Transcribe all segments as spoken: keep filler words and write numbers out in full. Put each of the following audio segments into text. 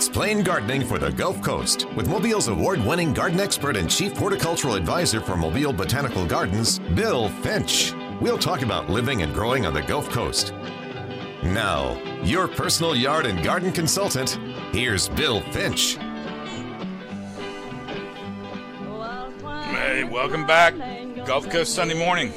Explain Gardening for the Gulf Coast with Mobile's award-winning garden expert and chief horticultural advisor for Mobile Botanical Gardens, Bill Finch. We'll talk about living and growing on the Gulf Coast. Now, your personal yard and garden consultant, here's Bill Finch. Hey, welcome back. Gulf Coast Sunday morning.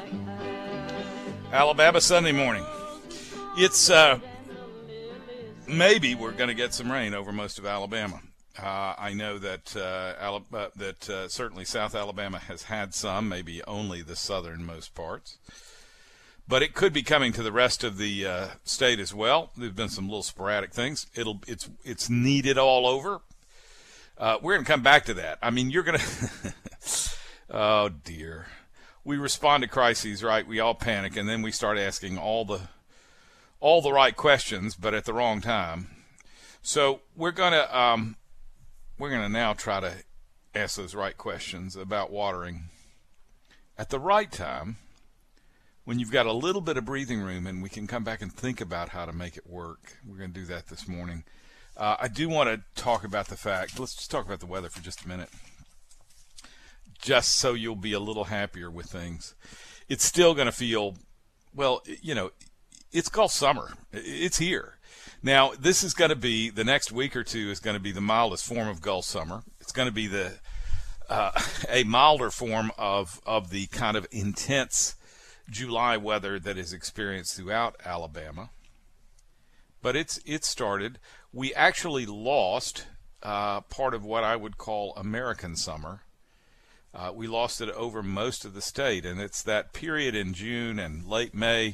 Alabama Sunday morning. It's, uh, maybe we're going to get some rain over most of Alabama. Uh, I know that uh, Alabama, that uh, certainly South Alabama has had some, maybe only the southernmost parts. But it could be coming to the rest of the uh, state as well. There's been some little sporadic things. It'll it's it's needed all over. Uh, we're going to come back to that. I mean, you're going to oh dear. We respond to crises, right? We all panic, and then we start asking all the all the right questions, but at the wrong time. So we're gonna um, we're gonna now try to ask those right questions about watering at the right time, when you've got a little bit of breathing room, and we can come back and think about how to make it work. We're gonna do that this morning. Uh, I do want to talk about the fact. Let's just talk about the weather for just a minute, just so you'll be a little happier with things. It's still going to feel, well, you know, it's Gulf summer. It's here. Now, this is going to be, the next week or two is going to be the mildest form of Gulf summer. It's going to be the uh, a milder form of, of the kind of intense July weather that is experienced throughout Alabama. But it's it started. We actually lost uh, part of what I would call American summer. Uh, we lost it over most of the state, and it's that period in June and late May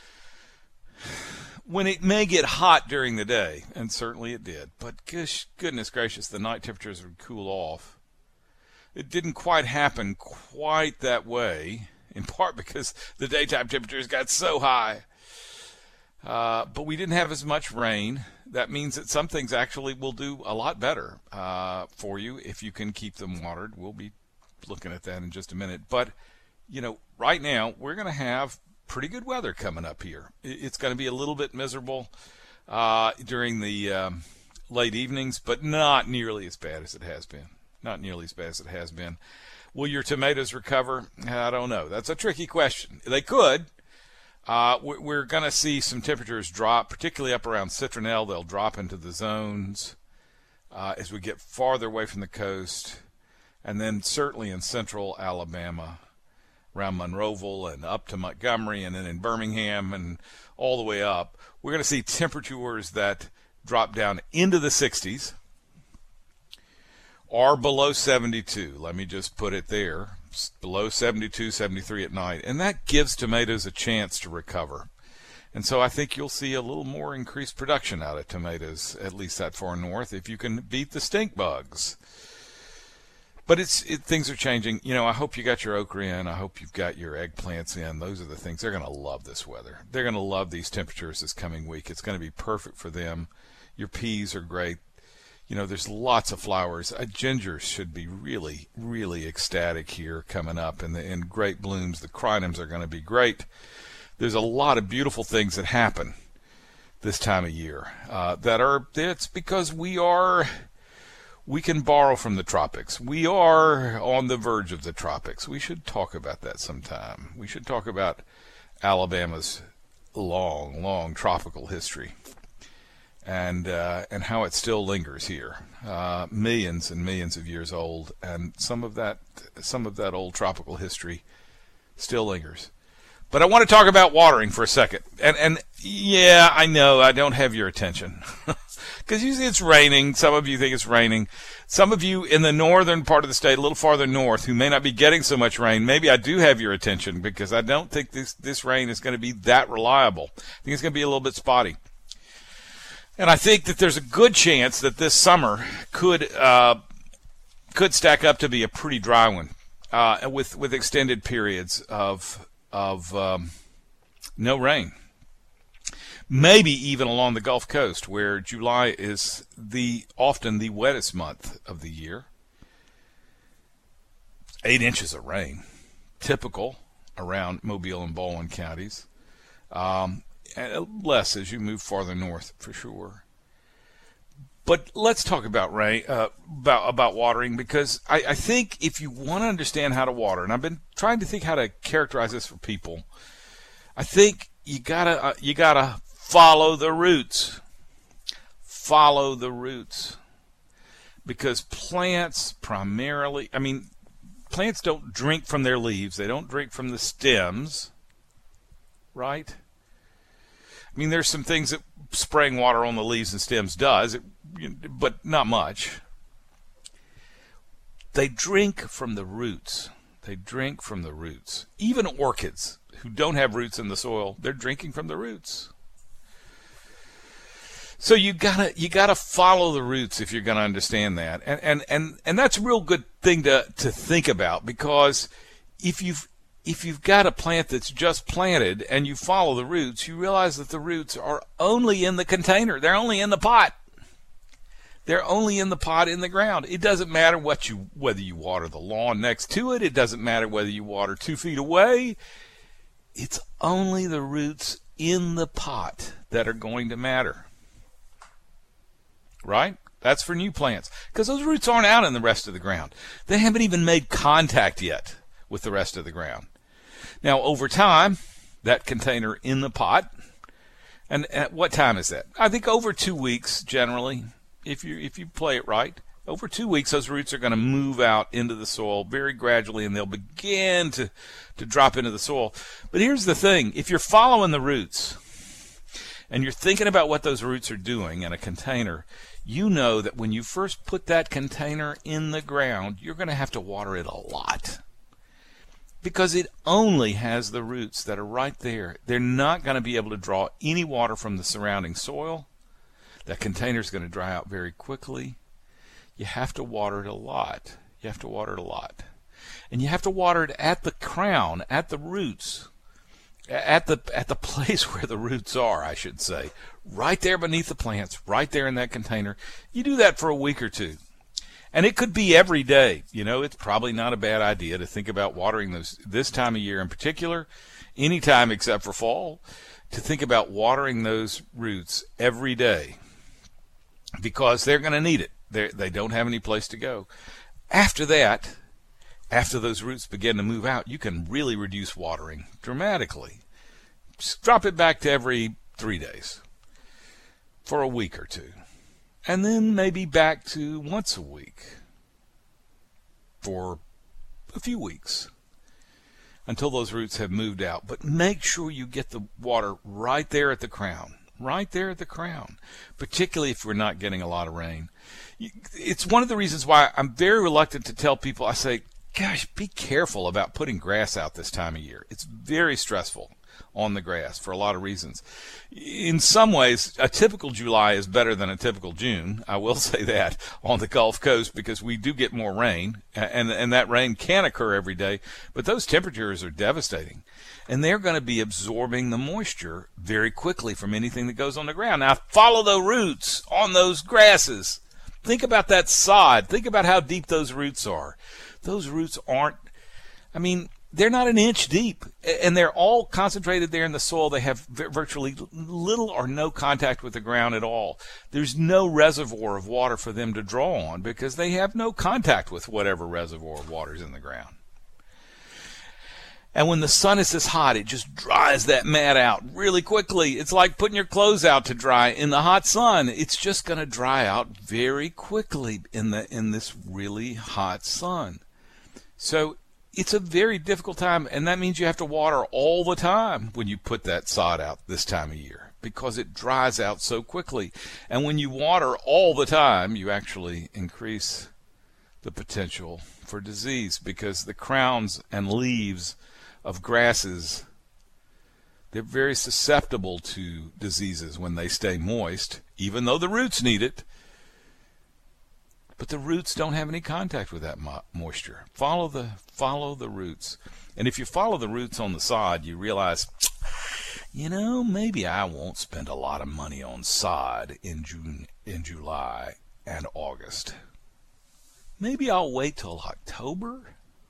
when it may get hot during the day, and certainly it did. But gosh, goodness gracious, the night temperatures would cool off. It didn't quite happen quite that way, in part because the daytime temperatures got so high. Uh, but we didn't have as much rain. That means that some things actually will do a lot better uh, for you if you can keep them watered. We'll be looking at that in just a minute. But, you know, right now we're going to have pretty good weather coming up here. It's going to be a little bit miserable uh, during the um, late evenings, but not nearly as bad as it has been. Not nearly as bad as it has been. Will your tomatoes recover? I don't know. That's a tricky question. They could. Uh, we're going to see some temperatures drop, particularly up around Citronelle. They'll drop into the zones uh, as we get farther away from the coast. And then certainly in central Alabama, around Monroeville and up to Montgomery, and then in Birmingham and all the way up, we're going to see temperatures that drop down into the sixties or below seventy-two. Let me just put it there. Below seventy-two, seventy-three at night, and that gives tomatoes a chance to recover. And so I think you'll see a little more increased production out of tomatoes, at least that far north, if you can beat the stink bugs. But it's it, things are changing. You know, I hope you got your okra in. I hope you've got your eggplants in. Those are the things. They're going to love this weather. They're going to love these temperatures this coming week. It's going to be perfect for them. Your peas are great. You know, there's lots of flowers. Uh, gingers should be really, really ecstatic here coming up, and in great blooms. The crinums are going to be great. There's a lot of beautiful things that happen this time of year uh, that are. It's because we are. We can borrow from the tropics. We are on the verge of the tropics. We should talk about that sometime. We should talk about Alabama's long, long tropical history. And uh, and how it still lingers here, uh, millions and millions of years old, and some of that some of that old tropical history still lingers. But I want to talk about watering for a second, and and yeah, I know I don't have your attention because usually it's raining. Some of you think it's raining. Some of you in the northern part of the state, a little farther north, who may not be getting so much rain, maybe I do have your attention because I don't think this this rain is going to be that reliable. I think it's going to be a little bit spotty. And I think that there's a good chance that this summer could uh, could stack up to be a pretty dry one, uh, with with extended periods of of um, no rain. Maybe even along the Gulf Coast, where July is the often the wettest month of the year. Eight inches of rain, typical around Mobile and Baldwin counties. Um, less as you move farther north, for sure. But let's talk about rain, uh, about about watering, because I, I think if you want to understand how to water, and I've been trying to think how to characterize this for people, I think you gotta uh, you gotta follow the roots. Follow the roots, because plants primarily, I mean, plants don't drink from their leaves. They don't drink from the stems, right? I mean, there's some things that spraying water on the leaves and stems does, it, but not much. They drink from the roots. They drink from the roots. Even orchids who don't have roots in the soil, they're drinking from the roots. So you gotta you gotta follow the roots if you're gonna understand that, and and and and that's a real good thing to to think about, because if you've if you've got a plant that's just planted and you follow the roots, you realize that the roots are only in the container. They're only in the pot. They're only in the pot in the ground. It doesn't matter what you whether you water the lawn next to it. It doesn't matter whether you water two feet away. It's only the roots in the pot that are going to matter. Right? That's for new plants, because those roots aren't out in the rest of the ground. They haven't even made contact yet with the rest of the ground. Now, over time, that container in the pot, and at what time is that? I think over two weeks, generally, if you if you play it right, over two weeks, those roots are going to move out into the soil very gradually, and they'll begin to, to drop into the soil. But here's the thing. If you're following the roots, and you're thinking about what those roots are doing in a container, you know that when you first put that container in the ground, you're going to have to water it a lot, because it only has the roots that are right there. They're not going to be able to draw any water from the surrounding soil. That container is going to dry out very quickly. You have to water it a lot. You have to water it a lot. And you have to water it at the crown, at the roots, at the at the place where the roots are, I should say. Right there beneath the plants, right there in that container. You do that for a week or two. And it could be every day. You know, it's probably not a bad idea to think about watering those this time of year in particular, any time except for fall, to think about watering those roots every day, because they're going to need it. They they don't have any place to go. After that, after those roots begin to move out, you can really reduce watering dramatically. Just drop it back to every three days for a week or two. And then maybe back to once a week for a few weeks until those roots have moved out. But make sure you get the water right there at the crown. Right there at the crown, particularly if we're not getting a lot of rain. It's one of the reasons why I'm very reluctant to tell people, I say, gosh, be careful about putting grass out this time of year. It's very stressful on the grass for a lot of reasons. In some ways, a typical July is better than a typical June. I will say that on the Gulf Coast, because we do get more rain, and, and that rain can occur every day, but those temperatures are devastating. And they're going to be absorbing the moisture very quickly from anything that goes on the ground. Now, follow the roots on those grasses. Think about that sod. Think about how deep those roots are. Those roots aren't, I mean, they're not an inch deep, and they're all concentrated there in the soil. They have virtually little or no contact with the ground at all. There's no reservoir of water for them to draw on, because they have no contact with whatever reservoir of water is in the ground. And when the sun is this hot, it just dries that mat out really quickly. It's like putting your clothes out to dry in the hot sun. It's just going to dry out very quickly in the in this really hot sun. So it's a very difficult time, and that means you have to water all the time when you put that sod out this time of year, because it dries out so quickly. And when you water all the time, you actually increase the potential for disease, because the crowns and leaves of grasses, they're very susceptible to diseases when they stay moist, even though the roots need it. But the roots don't have any contact with that mo- moisture. Follow the follow the roots. And if you follow the roots on the sod, you realize, you know, maybe I won't spend a lot of money on sod in June, in July and August. Maybe I'll wait till October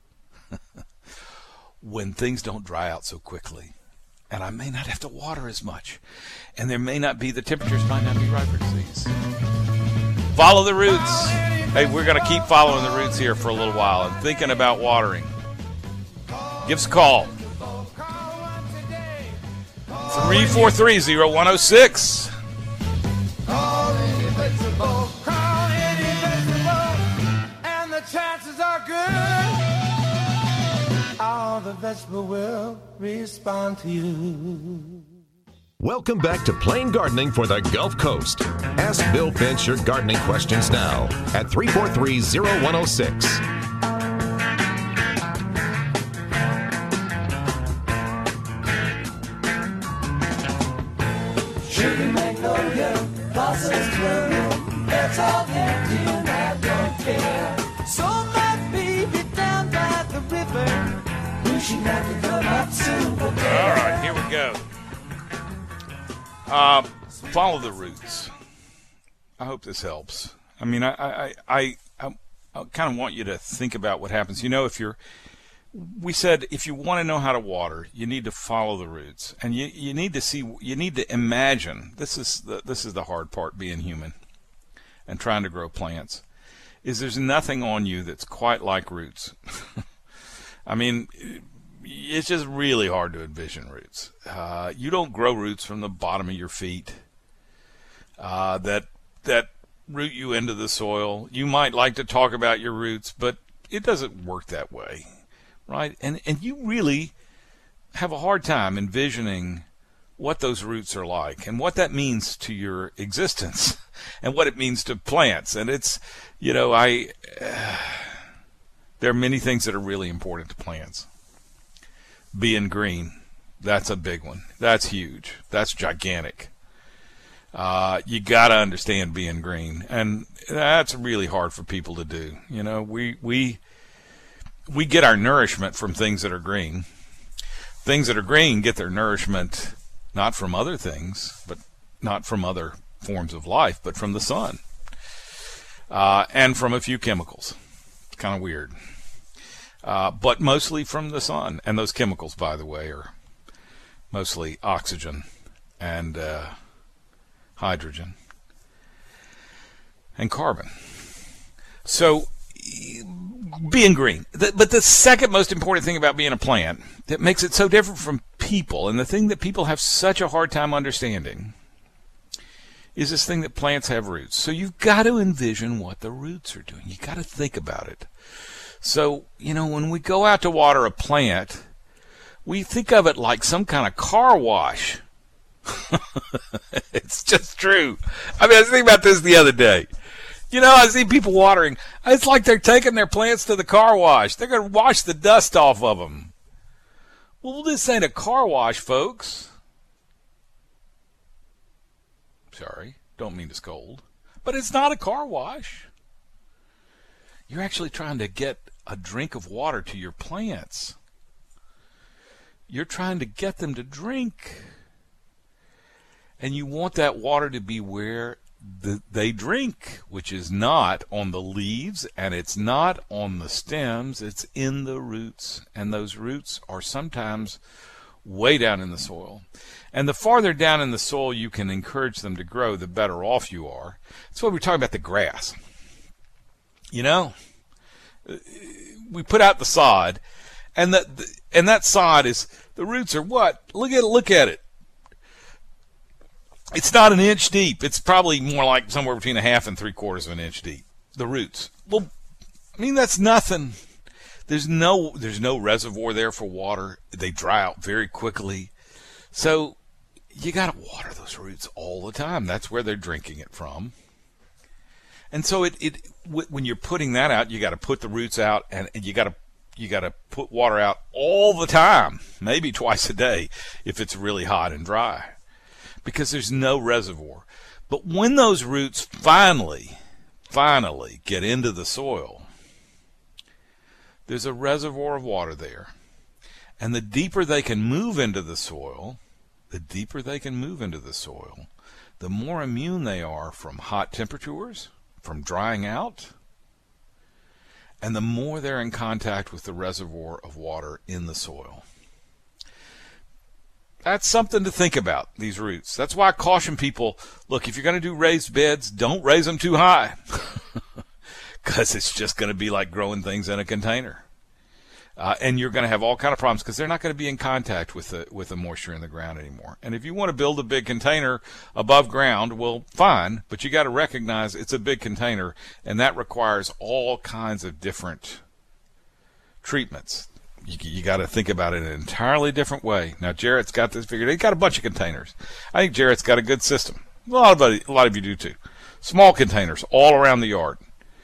when things don't dry out so quickly, and I may not have to water as much, and there may not be, the temperatures might not be right for disease. Follow the roots. Hey, we're going to keep following the roots here for a little while and thinking about watering. Give us a call. three four three, zero one zero six. And the chances are good. All the vegetable will respond to you. Welcome back to Plain Gardening for the Gulf Coast. Ask Bill Finch your gardening questions now at three four three, zero one zero six. Sugar magnolia, blossoms bloom. That's all there, dear, I don't care. So my baby down by the river, wishing I could come up soon. All right, here we go. Uh, follow the roots. I hope this helps. I mean, I, I, I, I, I kind of want you to think about what happens. You know, if you're, we said if you want to know how to water, you need to follow the roots, and you, you need to see, you need to imagine. This is the, this is the hard part, being human and trying to grow plants. Is there's nothing on you that's quite like roots. I mean, it's just really hard to envision roots. Uh, you don't grow roots from the bottom of your feet uh, that that root you into the soil. You might like to talk about your roots, but it doesn't work that way, right? And and you really have a hard time envisioning what those roots are like and what that means to your existence and what it means to plants. And it's, you know, I uh, there are many things that are really important to plants. Being green, that's a big one. That's huge. That's gigantic. Uh, you got to understand being green, and that's really hard for people to do. You know, we we we get our nourishment from things that are green. Things that are green get their nourishment not from other things, but not from other forms of life, but from the sun, uh, and from a few chemicals. It's kind of weird. Uh, but mostly from the sun. And those chemicals, by the way, are mostly oxygen and uh, hydrogen and carbon. So being green. But the second most important thing about being a plant that makes it so different from people, and the thing that people have such a hard time understanding, is this thing that plants have roots. So you've got to envision what the roots are doing. You've got to think about it. So, you know, when we go out to water a plant, we think of it like some kind of car wash. It's just true. I mean, I was thinking about this the other day. You know, I see people watering. It's like they're taking their plants to the car wash. They're going to wash the dust off of them. Well, this ain't a car wash, folks. Sorry, don't mean to scold. But it's not a car wash. You're actually trying to get a drink of water to your plants. You're trying to get them to drink. And you want that water to be where the, they drink, which is not on the leaves, and it's not on the stems. It's in the roots. And those roots are sometimes way down in the soil. And the farther down in the soil you can encourage them to grow, the better off you are. That's why we're talking about the grass. You know, we put out the sod, and that and that sod is, the roots are what? Look at it, look at it. It's not an inch deep. It's probably more like somewhere between a half and three quarters of an inch deep. The roots. Well, I mean, that's nothing. There's no there's no reservoir there for water. They dry out very quickly. So you got to water those roots all the time. That's where they're drinking it from. And so it, it when you're putting that out, you got to put the roots out, and, and you got to you got to put water out all the time, maybe twice a day if it's really hot and dry, because there's no reservoir. But when those roots finally, finally get into the soil, there's a reservoir of water there. And the deeper they can move into the soil, the deeper they can move into the soil, the more immune they are from hot temperatures, from drying out, and the more they're in contact with the reservoir of water in the soil. That's something to think about, these roots. That's why I caution people, look, if you're going to do raised beds, don't raise them too high. Because it's just going to be like growing things in a container. Uh, and you're going to have all kind of problems because they're not going to be in contact with the with the moisture in the ground anymore. And if you want to build a big container above ground, well, fine, but you got to recognize it's a big container, and that requires all kinds of different treatments. You, you got to think about it in an entirely different way. Now, Jarrett's got this figured. He's got a bunch of containers. I think Jarrett's got a good system. A lot of a lot of you do too. Small containers all around the yard.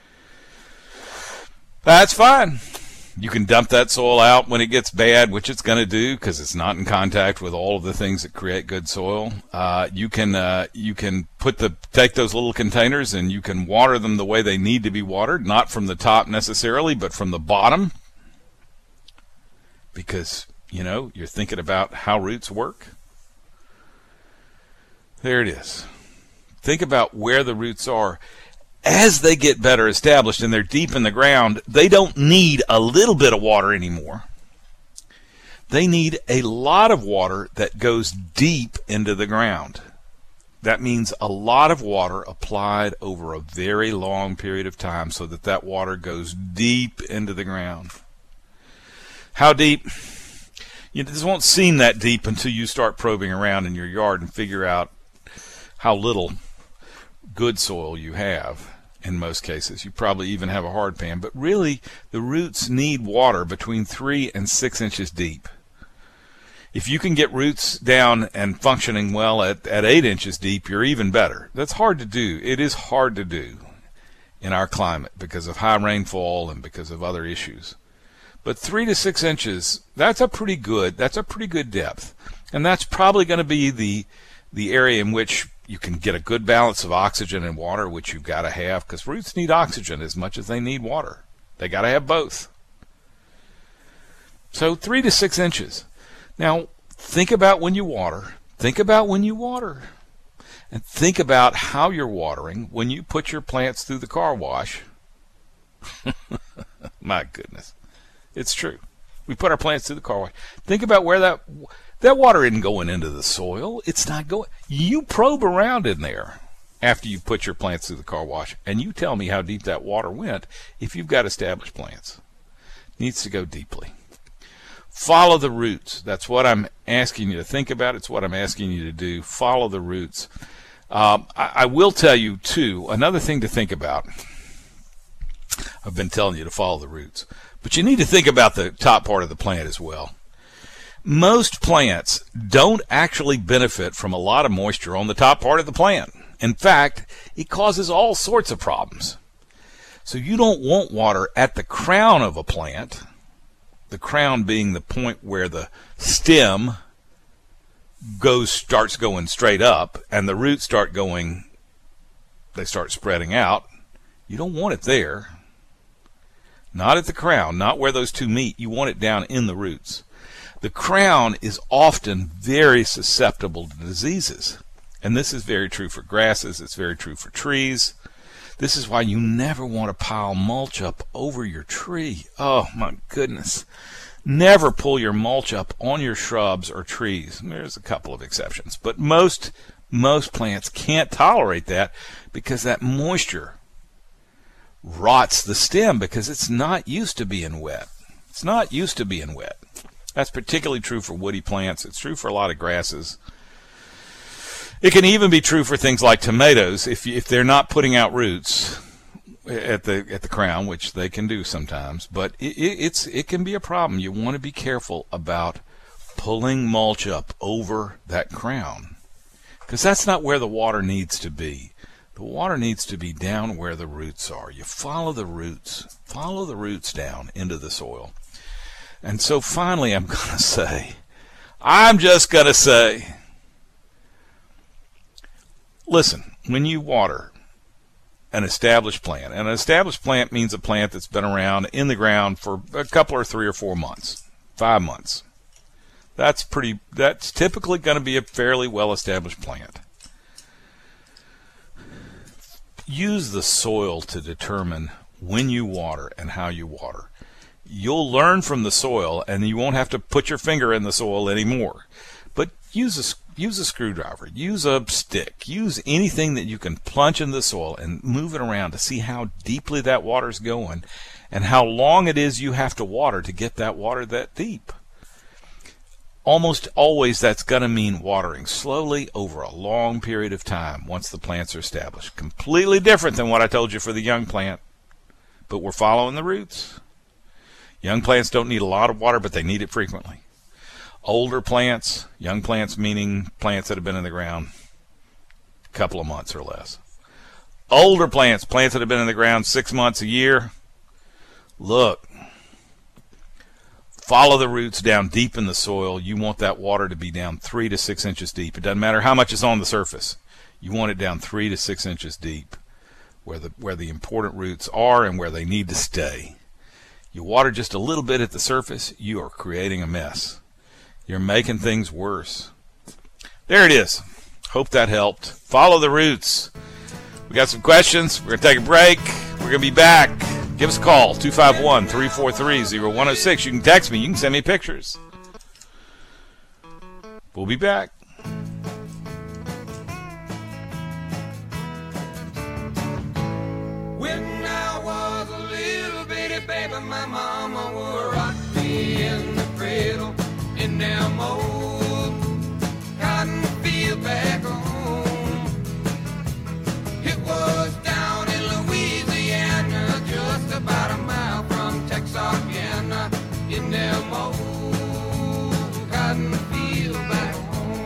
That's fine. You can dump that soil out when it gets bad, which it's going to do because it's not in contact with all of the things that create good soil. Uh, you can uh, you can put the take those little containers and you can water them the way they need to be watered, not from the top necessarily, but from the bottom, because you know you're thinking about how roots work. There it is. Think about where the roots are. As they get better established and they're deep in the ground, they don't need a little bit of water anymore. They need a lot of water that goes deep into the ground. That means a lot of water applied over a very long period of time so that that water goes deep into the ground. How deep? You know, this won't seem that deep until you start probing around in your yard and figure out how little good soil you have. In most cases, you probably even have a hard pan, but really the roots need water between three and six inches deep. If you can get roots down and functioning well at, at eight inches deep, you're even better. That's hard to do. It is hard to do in our climate because of high rainfall and because of other issues. But three to six inches, that's a pretty good, that's a pretty good depth. And that's probably going to be the the area in which you can get a good balance of oxygen and water, which you've got to have, because roots need oxygen as much as they need water. They got to have both. So three to six inches. Now, think about when you water. Think about when you water. And think about how you're watering when you put your plants through the car wash. My goodness. It's true. We put our plants through the car wash. Think about where that... That water isn't going into the soil. It's not going. You probe around in there after you put your plants through the car wash, and you tell me how deep that water went if you've got established plants. It needs to go deeply. Follow the roots. That's what I'm asking you to think about. It's what I'm asking you to do. Follow the roots. Um, I, I will tell you, too, another thing to think about. I've been telling you to follow the roots, but you need to think about the top part of the plant as well. Most plants don't actually benefit from a lot of moisture on the top part of the plant. In fact, it causes all sorts of problems. So you don't want water at the crown of a plant, the crown being the point where the stem goes starts going straight up and the roots start going, they start spreading out. You don't want it there. Not at the crown, not where those two meet. You want it down in the roots. The crown is often very susceptible to diseases. And this is very true for grasses. It's very true for trees. This is why you never want to pile mulch up over your tree. Oh, my goodness. Never pull your mulch up on your shrubs or trees. There's a couple of exceptions. But most, most plants can't tolerate that because that moisture rots the stem because it's not used to being wet. It's not used to being wet. That's particularly true for woody plants. It's true for a lot of grasses. It can even be true for things like tomatoes. If you, if they're not putting out roots at the at the crown, which they can do sometimes, but it, it, it's it can be a problem. You want to be careful about pulling mulch up over that crown because that's not where the water needs to be. The water needs to be down where the roots are. You follow the roots. Follow the roots down into the soil. And so finally I'm going to say, I'm just going to say, listen, when you water an established plant, and an established plant means a plant that's been around in the ground for a couple or three or four months, five months. That's pretty, that's typically going to be a fairly well-established plant. Use the soil to determine when you water and how you water. You'll learn from the soil, and you won't have to put your finger in the soil anymore. But use a, use a screwdriver, use a stick, use anything that you can plunge in the soil and move it around to see how deeply that water's going and how long it is you have to water to get that water that deep. Almost always that's going to mean watering slowly over a long period of time once the plants are established. Completely different than what I told you for the young plant, but we're following the roots. Young plants don't need a lot of water, but they need it frequently. Older plants, young plants meaning plants that have been in the ground a couple of months or less. Older plants, plants that have been in the ground six months, a year. Look, follow the roots down deep in the soil. You want that water to be down three to six inches deep. It doesn't matter how much is on the surface. You want it down three to six inches deep where the, where the important roots are and where they need to stay. You water just a little bit at the surface, you are creating a mess. You're making things worse. There it is. Hope that helped. Follow the roots. We got some questions. We're going to take a break. We're going to be back. Give us a call, two five one, three four three, zero one zero six. You can text me. You can send me pictures. We'll be back. When I was a little bitty baby, my mama would rock me in the cradle in them old cotton field back home. It was down in Louisiana, just about a mile from Texarkana, in them old cotton field back home.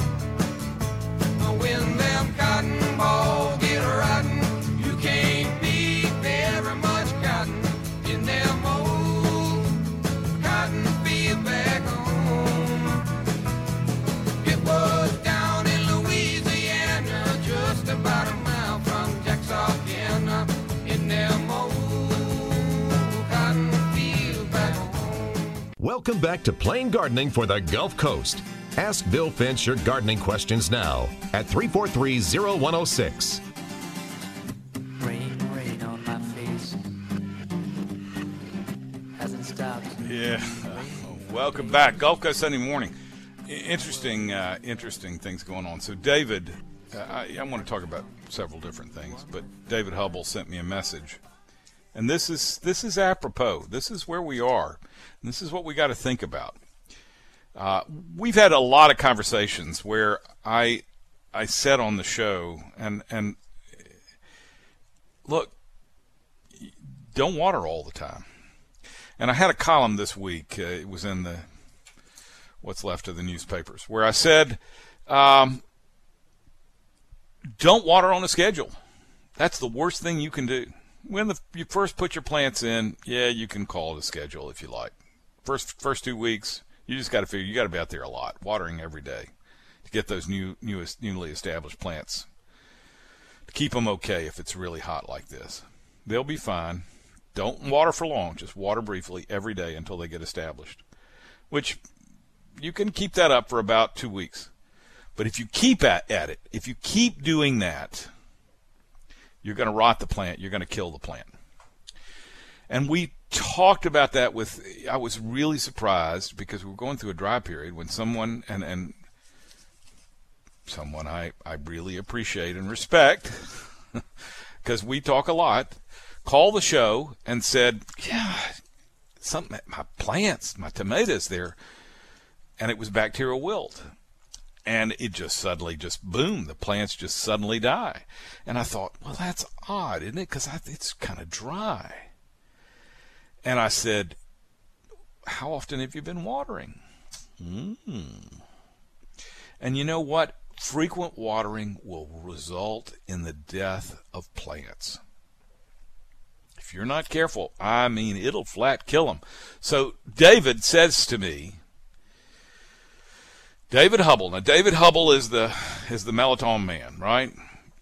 When them cotton balls get rotten, you can't beat very much cotton in them old cotton field back home. It was down in Louisiana, just about a mile from Texarkana, in them old cotton field back home. Welcome back to Plain Gardening for the Gulf Coast. Ask Bill Finch your gardening questions now at three four three, zero one zero six. Rain, rain on my face. Hasn't stopped. Yeah. Uh, welcome back. Gulf Coast Sunday morning. I- interesting, uh, interesting things going on. So David, uh, I, I want to talk about several different things, but David Hubble sent me a message. And this is this is apropos. This is where we are. And this is what we got to think about. Uh, we've had a lot of conversations where I I said on the show, and and look, don't water all the time. And I had a column this week. Uh, it was in the what's left of the newspapers, where I said, um, don't water on a schedule. That's the worst thing you can do. When the, you first put your plants in, yeah, you can call it a schedule if you like. First first two weeks, you just got to figure you got to be out there a lot, watering every day to get those new, newest, newly established plants, to keep them okay if it's really hot like this. They'll be fine. Don't water for long. Just water briefly every day until they get established, which you can keep that up for about two weeks. But if you keep at, at it, if you keep doing that, you're going to rot the plant. You're going to kill the plant. And we talked about that with, I was really surprised because we were going through a dry period when someone, and, and someone I, I really appreciate and respect, because we talk a lot, called the show and said, yeah, something, my plants, my tomatoes there, and it was bacterial wilt. And it just suddenly just boom, the plants just suddenly die. And I thought, well, that's odd, isn't it? Because it's kind of dry. And I said, how often have you been watering? Mm. And you know what? Frequent watering will result in the death of plants. If you're not careful, I mean, it'll flat kill them. So David says to me, David Hubble. Now, David Hubble is the is the Melitone man, right?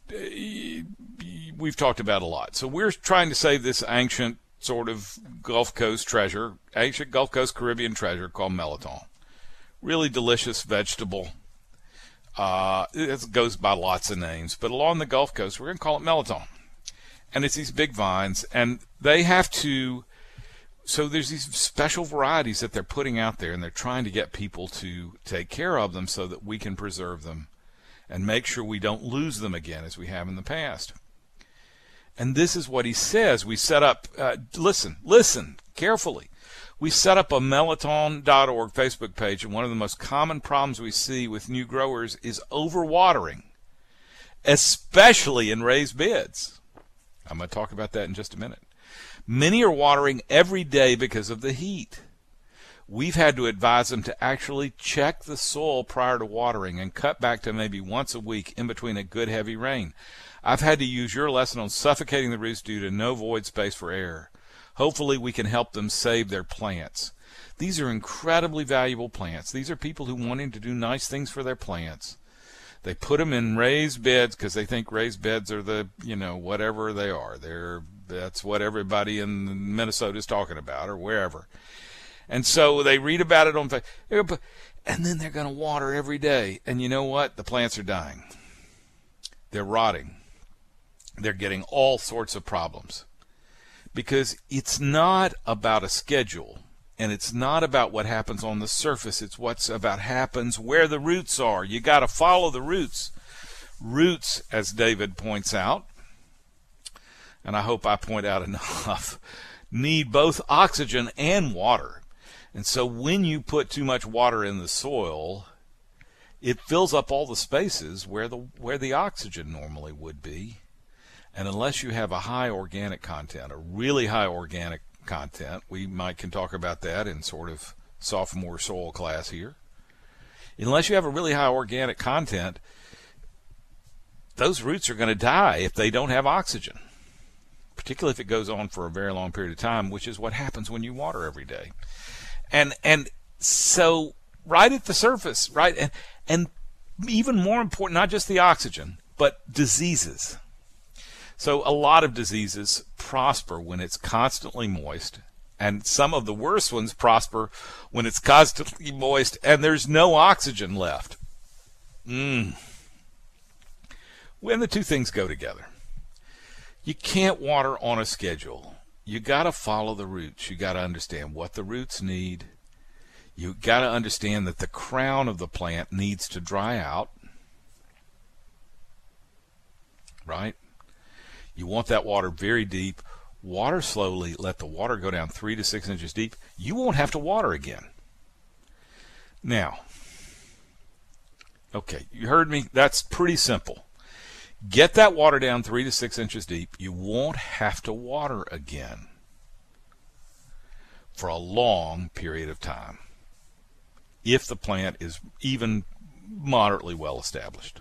We've talked about a lot. So we're trying to save this ancient sort of Gulf Coast treasure, ancient Gulf Coast Caribbean treasure called Melitone. Really delicious vegetable. Uh, it goes by lots of names, but along the Gulf Coast, we're going to call it Melitone. And it's these big vines, and they have to so there's these special varieties that they're putting out there, and they're trying to get people to take care of them so that we can preserve them and make sure we don't lose them again as we have in the past. And this is what he says. We set up, uh, listen, listen carefully. We set up a Melloton dot org Facebook page, and one of the most common problems we see with new growers is overwatering, especially in raised beds. I'm going to talk about that in just a minute. Many are watering every day because of the heat. We've had to advise them to actually check the soil prior to watering and cut back to maybe once a week in between a good heavy rain. I've had to use your lesson on suffocating the roots due to no void space for air. Hopefully we can help them save their plants. These are incredibly valuable plants. These are people who are wanting to do nice things for their plants. They put them in raised beds because they think raised beds are the, you know, whatever they are. They're, that's what everybody in Minnesota is talking about, or wherever. And so they read about it on Facebook, and then they're going to water every day. And you know what? The plants are dying. They're rotting. They're getting all sorts of problems. Because it's not about a schedule, and it's not about what happens on the surface. It's what's about happens where the roots are. You got to follow the roots. Roots, as David points out, and I hope I point out enough, need both oxygen and water. And so when you put too much water in the soil, it fills up all the spaces where the where the oxygen normally would be. And unless you have a high organic content, a really high organic content, we might can talk about that in sort of sophomore soil class here. Unless you have a really high organic content, those roots are going to die if they don't have oxygen, particularly if it goes on for a very long period of time, which is what happens when you water every day. And and so right at the surface, right, and, and even more important, not just the oxygen, but diseases. So a lot of diseases prosper when it's constantly moist, and some of the worst ones prosper when it's constantly moist and there's no oxygen left. Mm. When the two things go together. You can't water on a schedule. You got to follow the roots. You got to understand what the roots need. You got to understand that the crown of the plant needs to dry out. Right? You want that water very deep. Water slowly. Let the water go down three to six inches deep. You won't have to water again. Now, okay, you heard me. That's pretty simple. Get that water down three to six inches deep. You won't have to water again for a long period of time if the plant is even moderately well established.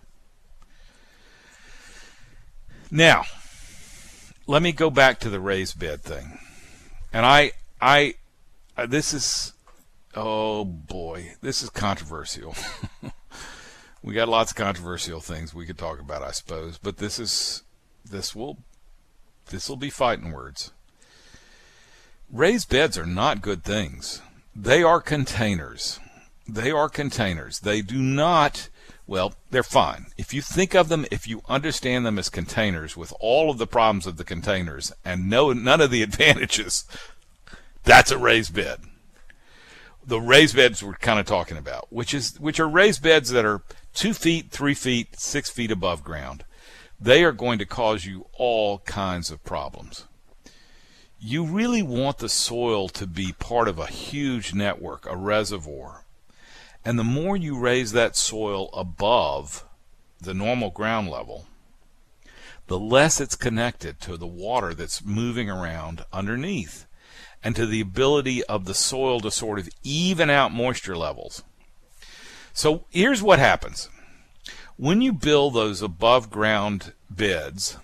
Now, let me go back to the raised bed thing. And I, I, uh, this is, oh boy, this is controversial. We got lots of controversial things we could talk about, I suppose, but this is, this will, this will be fighting words. Raised beds are not good things. They are containers. They are containers. They do not, well, they're fine. If you think of them, if you understand them as containers with all of the problems of the containers and no none of the advantages, that's a raised bed. The raised beds we're kind of talking about, which is which are raised beds that are two feet, three feet, six feet above ground. They are going to cause you all kinds of problems. You really want the soil to be part of a huge network, a reservoir. And the more you raise that soil above the normal ground level, the less it's connected to the water that's moving around underneath and to the ability of the soil to sort of even out moisture levels. So here's what happens. When you build those above ground beds,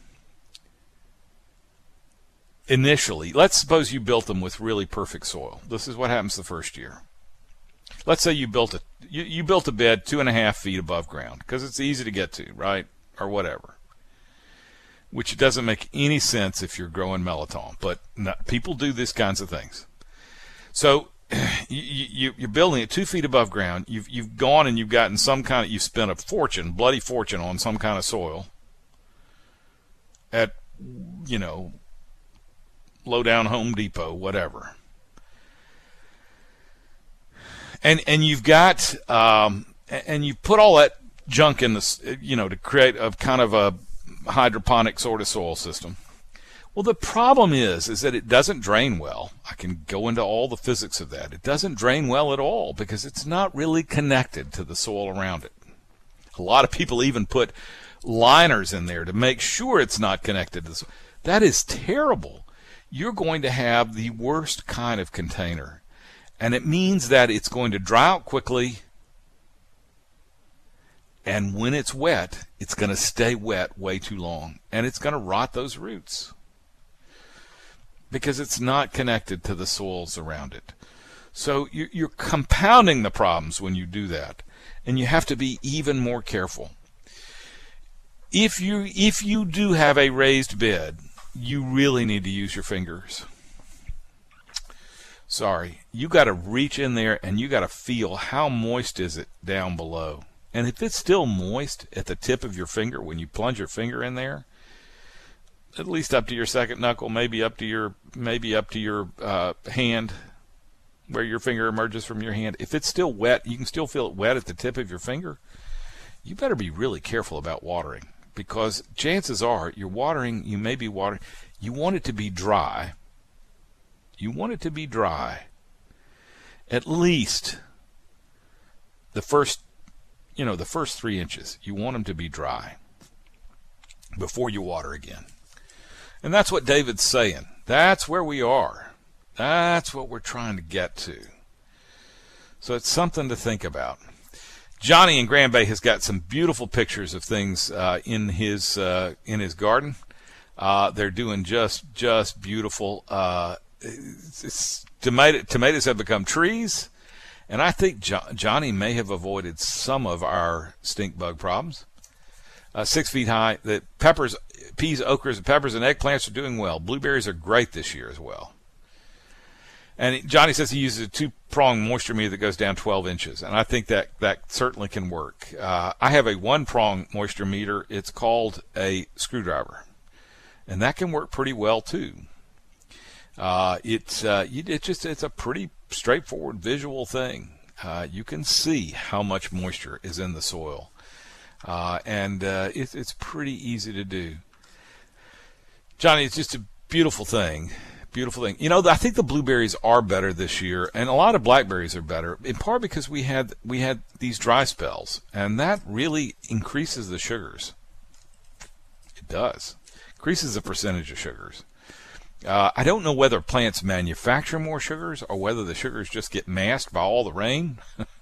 initially, let's suppose you built them with really perfect soil. This is what happens the first year. Let's say you built a you, you built a bed two and a half feet above ground because it's easy to get to, right? Or whatever. Which doesn't make any sense if you're growing Melloton, but not, people do these kinds of things. So you, you, you're building it two feet above ground. You've you've gone and you've gotten some kind of you've spent a fortune, bloody fortune, on some kind of soil at you know low down Home Depot, whatever. And and you've got um, and you put all that junk in this, you know, to create a kind of a hydroponic sort of soil system. Well, the problem is, is that it doesn't drain well. I can go into all the physics of that. It doesn't drain well at all because it's not really connected to the soil around it. A lot of people even put liners in there to make sure it's not connected to the soil. That is terrible. You're going to have the worst kind of container. And it means that it's going to dry out quickly. And when it's wet, it's going to stay wet way too long. And it's going to rot those roots, because it's not connected to the soils around it. So you're compounding the problems when you do that, and you have to be even more careful. If you if you do have a raised bed, you really need to use your fingers. Sorry, you got to reach in there and you got to feel how moist is it down below. And if it's still moist at the tip of your finger when you plunge your finger in there, at least up to your second knuckle, maybe up to your maybe up to your uh, hand, where your finger emerges from your hand. If it's still wet, you can still feel it wet at the tip of your finger. You better be really careful about watering, because chances are you're watering. You may be watering. You want it to be dry. You want it to be dry. At least the first, you know, the first three inches. You want them to be dry before you water again. And that's what David's saying. That's where we are. That's what we're trying to get to. So it's something to think about. Johnny in Grand Bay has got some beautiful pictures of things uh, in his uh, in his garden. Uh, they're doing just just beautiful. Uh, it's, it's, tomato, tomatoes have become trees, and I think jo- Johnny may have avoided some of our stink bug problems. Uh, six feet high. The peppers, peas, okras, peppers, and eggplants are doing well. Blueberries are great this year as well. And Johnny says he uses a two-prong moisture meter that goes down twelve inches, and I think that that certainly can work. Uh, I have a one-prong moisture meter. It's called a screwdriver, and that can work pretty well too. Uh, it's uh, it just it's a pretty straightforward visual thing. Uh, you can see how much moisture is in the soil. Uh, and uh, it, it's pretty easy to do. Johnny, it's just a beautiful thing. Beautiful thing. You know, I think the blueberries are better this year, and a lot of blackberries are better, in part because we had we had these dry spells, and that really increases the sugars. It does. Increases the percentage of sugars. Uh, I don't know whether plants manufacture more sugars or whether the sugars just get masked by all the rain.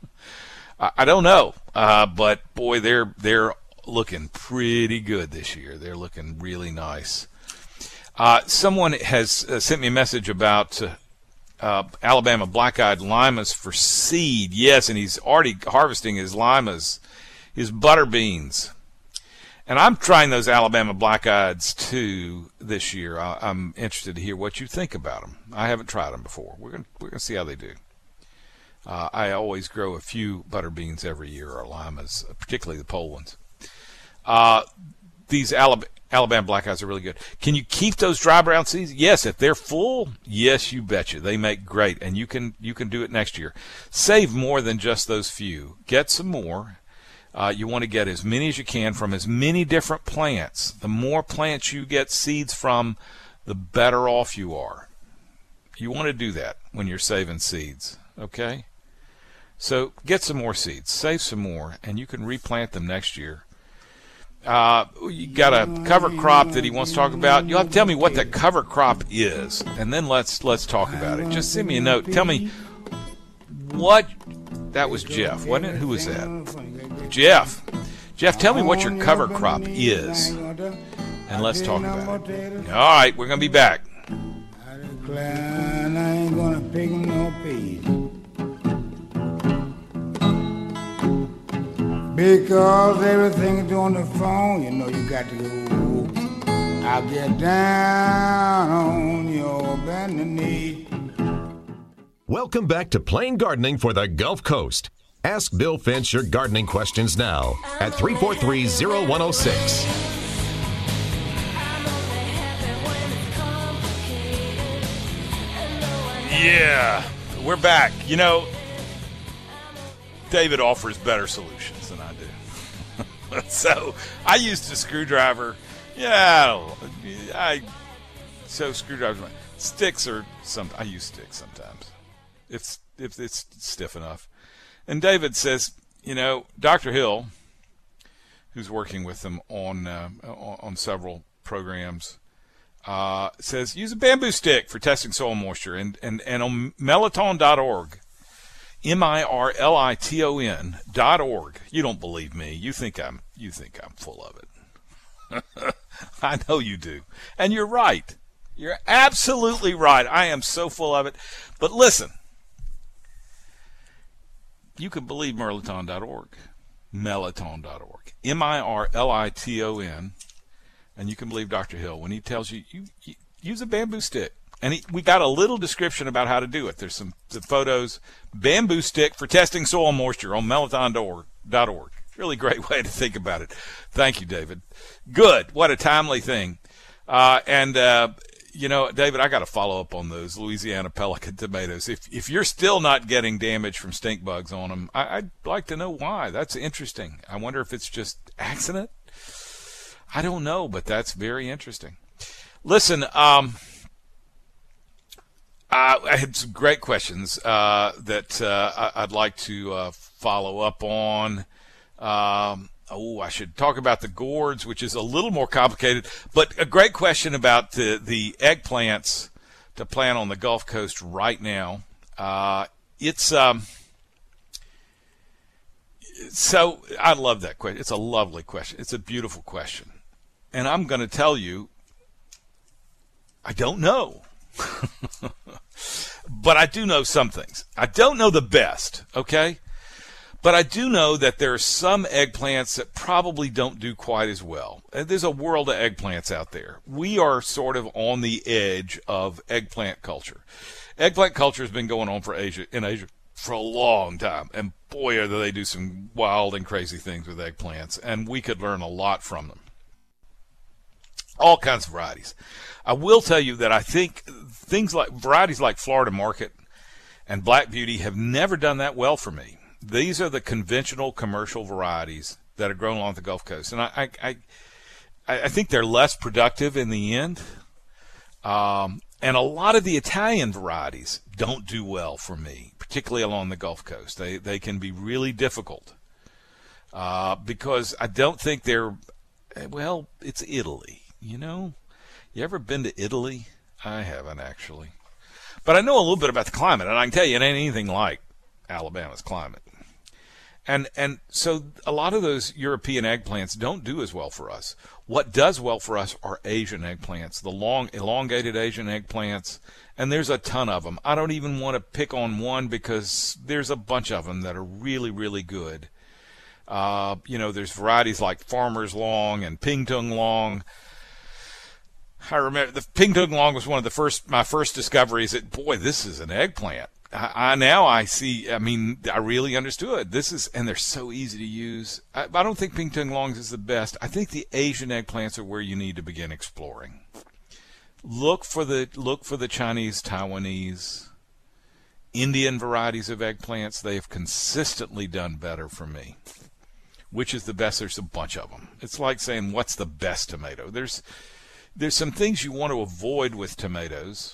I don't know, uh, but boy, they're they're looking pretty good this year. They're looking really nice. Uh, someone has uh, sent me a message about uh, uh, Alabama black-eyed limas for seed. Yes, and he's already harvesting his limas, his butter beans. And I'm trying those Alabama black-eyeds too this year. I, I'm interested to hear what you think about them. I haven't tried them before. We're gonna we're gonna see how they do. Uh, I always grow a few butter beans every year, or limas, particularly the pole ones. Uh, these Alabama, Alabama black eyes are really good. Can you keep those dry brown seeds? Yes, if they're full, yes, you betcha. They make great, and you can you can do it next year. Save more than just those few. Get some more. Uh, you want to get as many as you can from as many different plants. The more plants you get seeds from, the better off you are. You want to do that when you're saving seeds, okay? So get some more seeds, save some more, and you can replant them next year. Uh, you got a cover crop that he wants to talk about. You'll have to tell me what that cover crop is, and then let's let's talk about it. Just send me a note. Tell me what. That was Jeff, wasn't it? Who was that? Jeff. Jeff, tell me what your cover crop is, and let's talk about it. All right, we're going to be back. I declare I ain't going to pick no peas, because everything is on the phone. You know you got to go. I'll get down on your bended knee. Welcome back to Plain Gardening for the Gulf Coast. Ask Bill Finch your gardening questions now at three four three, zero one zero six. Yeah, we're back. You know, David offers better solutions than I do. So I used a screwdriver. Yeah, I so screwdrivers, sticks are some. I use sticks sometimes if if it's stiff enough. And David says, you know, Doctor Hill, who's working with them on uh, on, on several programs, uh, says use a bamboo stick for testing soil moisture, and and and on Mirliton dot org. M I R L I T O N dot org. You don't believe me. You think I'm you think I'm full of it. I know you do. And you're right. You're absolutely right. I am so full of it. But listen, you can believe Mirliton dot org. Mirliton dot org. M I R L I T O N. And you can believe Doctor Hill when he tells you, you, you use a bamboo stick. And he, we got a little description about how to do it. There's some, some photos. Bamboo stick for testing soil moisture on Mirliton dot org. Really great way to think about it. Thank you, David. Good. What a timely thing. Uh, and, uh, you know, David, I got to follow up on those Louisiana Pelican tomatoes. If if you're still not getting damage from stink bugs on them, I, I'd like to know why. That's interesting. I wonder if it's just accident. I don't know, but that's very interesting. Listen, um... Uh, I had some great questions uh, that uh, I, I'd like to uh, follow up on. Um, oh, I should talk about the gourds, which is a little more complicated, but a great question about the, the eggplants to plant on the Gulf Coast right now. Uh, it's um, so I love that question. It's a lovely question. It's a beautiful question, and I'm going to tell you, I don't know. But I do know some things. I don't know the best, okay? But I do know that there are some eggplants that probably don't do quite as well. There's a world of eggplants out there. We are sort of on the edge of eggplant culture. Eggplant culture has been going on for Asia in Asia for a long time. And boy, are they do some wild and crazy things with eggplants. And we could learn a lot from them. All kinds of varieties. I will tell you that I think things like varieties like Florida Market and Black Beauty have never done that well for me. These are the conventional commercial varieties that are grown along the Gulf Coast, and I I, I, I think they're less productive in the end. Um, and a lot of the Italian varieties don't do well for me, particularly along the Gulf Coast. They they can be really difficult uh, because I don't think they're well. It's Italy, you know. You ever been to Italy? I haven't, actually. But I know a little bit about the climate, and I can tell you it ain't anything like Alabama's climate. And and so a lot of those European eggplants don't do as well for us. What does well for us are Asian eggplants, the long, elongated Asian eggplants, and there's a ton of them. I don't even want to pick on one because there's a bunch of them that are really, really good. Uh, you know, there's varieties like Farmer's Long and Pingtung Long. I remember the Pingtung Long was one of the first, my first discoveries that, boy, this is an eggplant. I, I now I see, I mean, I really understood. This is, and they're so easy to use. I, I don't think Pingtung Longs is the best. I think the Asian eggplants are where you need to begin exploring. Look for the, look for the Chinese, Taiwanese, Indian varieties of eggplants. They have consistently done better for me. Which is the best? There's a bunch of them. It's like saying, what's the best tomato? There's, There's some things you want to avoid with tomatoes.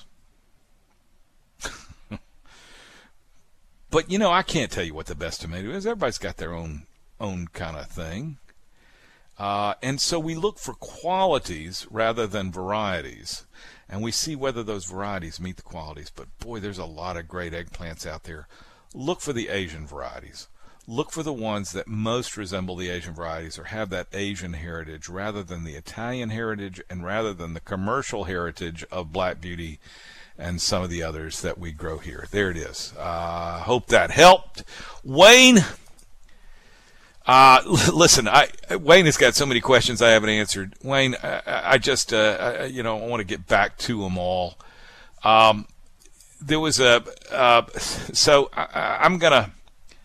But, you know, I can't tell you what the best tomato is. Everybody's got their own own kind of thing. Uh, and so we look for qualities rather than varieties. And we see whether those varieties meet the qualities. But, boy, there's a lot of great eggplants out there. Look for the Asian varieties. Look for the ones that most resemble the Asian varieties or have that Asian heritage rather than the Italian heritage and rather than the commercial heritage of Black Beauty and some of the others that we grow here. There it is. I uh, hope that helped. Wayne, uh, listen, I, Wayne has got so many questions I haven't answered. Wayne, I, I just, uh, I, you know, I want to get back to them all. Um, there was a, uh, so I, I'm going to,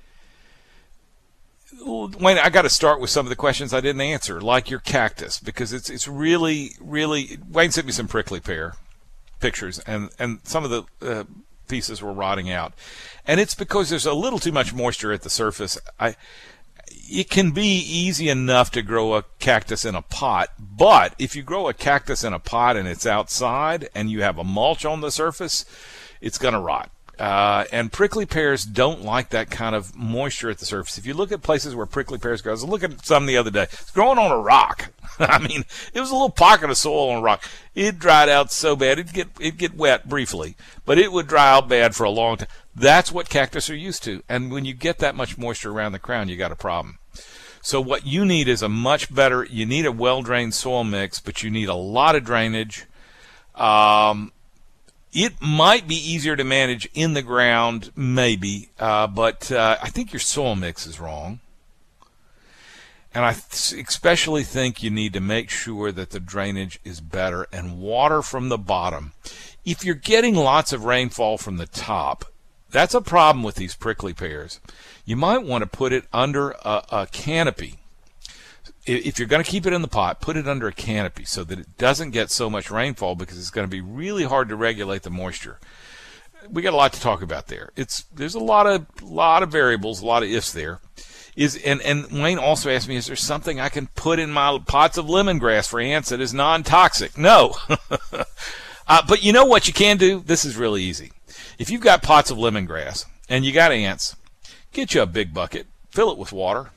Wayne, I got to start with some of the questions I didn't answer, like your cactus, because it's it's really, really. Wayne sent me some prickly pear pictures, and, and some of the uh, pieces were rotting out. And it's because there's a little too much moisture at the surface. I, it can be easy enough to grow a cactus in a pot, but if you grow a cactus in a pot and it's outside and you have a mulch on the surface, it's going to rot. Uh, and prickly pears don't like that kind of moisture at the surface. If you look at places where prickly pears grow, I was looking at some the other day. It's growing on a rock. I mean, it was a little pocket of soil on a rock. It dried out so bad. It'd get, it'd get wet briefly, but it would dry out bad for a long time. That's what cactus are used to. And when you get that much moisture around the crown, you got a problem. So what you need is a much better, you need a well-drained soil mix, but you need a lot of drainage. Um, It might be easier to manage in the ground, maybe, uh, but uh, I think your soil mix is wrong. And I th- especially think you need to make sure that the drainage is better and water from the bottom. If you're getting lots of rainfall from the top, that's a problem with these prickly pears. You might want to put it under a, a canopy. If you're going to keep it in the pot, put it under a canopy so that it doesn't get so much rainfall, because it's going to be really hard to regulate the moisture. We got a lot to talk about there. It's there's a lot of lot of variables, a lot of ifs there. Is and, and Wayne also asked me, is there something I can put in my pots of lemongrass for ants that is non-toxic? No. uh, but you know what you can do? This is really easy. If you've got pots of lemongrass and you got ants, get you a big bucket, fill it with water.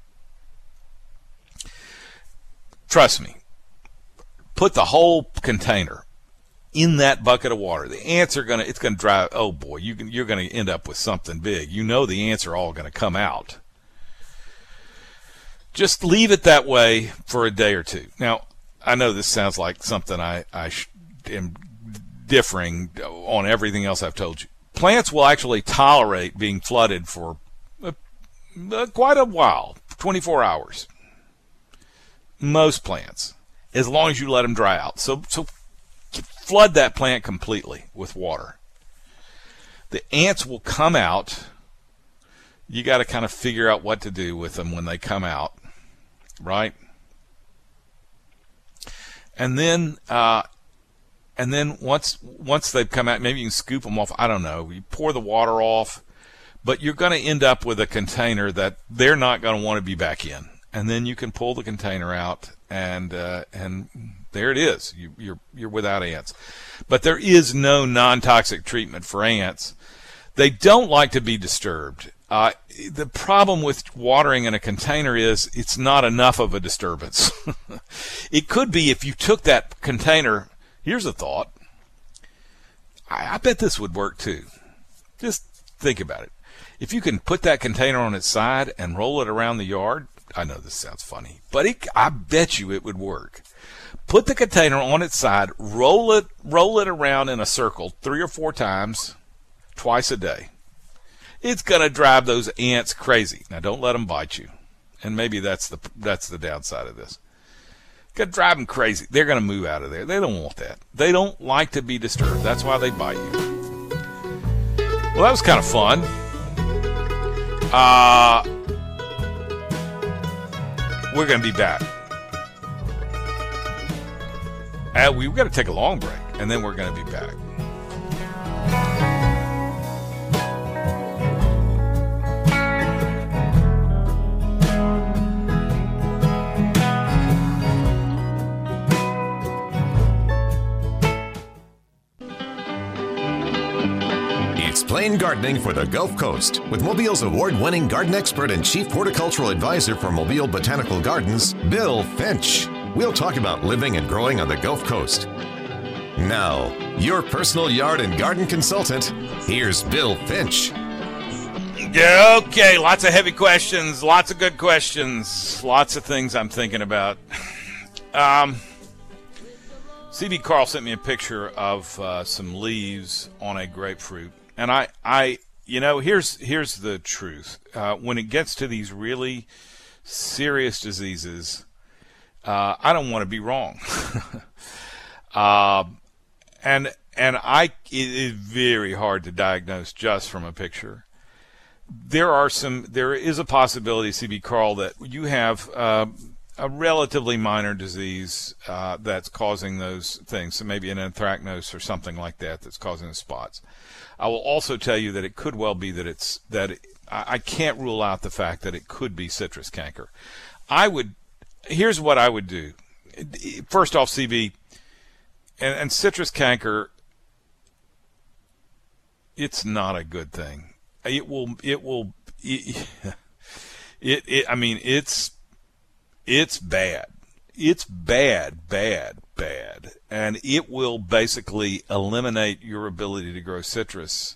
Trust me, put the whole container in that bucket of water. The ants are gonna, it's gonna dry. Oh boy, you can, you're gonna end up with something big. You know the ants are all gonna come out. Just leave it that way for a day or two. Now, I know this sounds like something I, I sh- am differing on everything else I've told you. Plants will actually tolerate being flooded for uh, uh, quite a while, twenty-four hours. Most plants, as long as you let them dry out. So, so flood that plant completely with water. The ants will come out. You got to kind of figure out what to do with them when they come out, right? And then, uh, and then once once they've come out, maybe you can scoop them off. I don't know. You pour the water off, but you're going to end up with a container that they're not going to want to be back in. And then you can pull the container out, and uh, and there it is. You, you're you're without ants. But there is no non-toxic treatment for ants. They don't like to be disturbed. Uh, the problem with watering in a container is it's not enough of a disturbance. It could be if you took that container. Here's a thought. I, I bet this would work too. Just think about it. If you can put that container on its side and roll it around the yard. I know this sounds funny, but it, I bet you it would work. Put the container on its side, roll it, roll it around in a circle three or four times, twice a day. It's gonna drive those ants crazy. Now, don't let them bite you, and maybe that's the that's the downside of this. Gonna drive them crazy. They're gonna move out of there. They don't want that. They don't like to be disturbed. That's why they bite you. Well, that was kind of fun. Uh. We're going to be back. Uh, we've got to take a long break, and then we're going to be back. It's Plain Gardening for the Gulf Coast with Mobile's award-winning garden expert and chief horticultural advisor for Mobile Botanical Gardens, Bill Finch. We'll talk about living and growing on the Gulf Coast. Now, your personal yard and garden consultant, here's Bill Finch. Yeah, okay, lots of heavy questions, lots of good questions, lots of things I'm thinking about. Um, C B Carl sent me a picture of uh, some leaves on a grapefruit. And I, I, you know, here's here's the truth. Uh, when it gets to these really serious diseases, uh, I don't want to be wrong. uh, and and I, it is very hard to diagnose just from a picture. There are some, there is a possibility, C B Carl, that you have uh, a relatively minor disease uh, that's causing those things. So maybe an anthracnose or something like that that's causing the spots. I will also tell you that it could well be that it's that it, I, I can't rule out the fact that it could be citrus canker. I would. Here's what I would do. First off, C B, and, and citrus canker, it's not a good thing. It will. It will. It. It. it I mean, it's. It's bad. It's bad, bad, bad, and it will basically eliminate your ability to grow citrus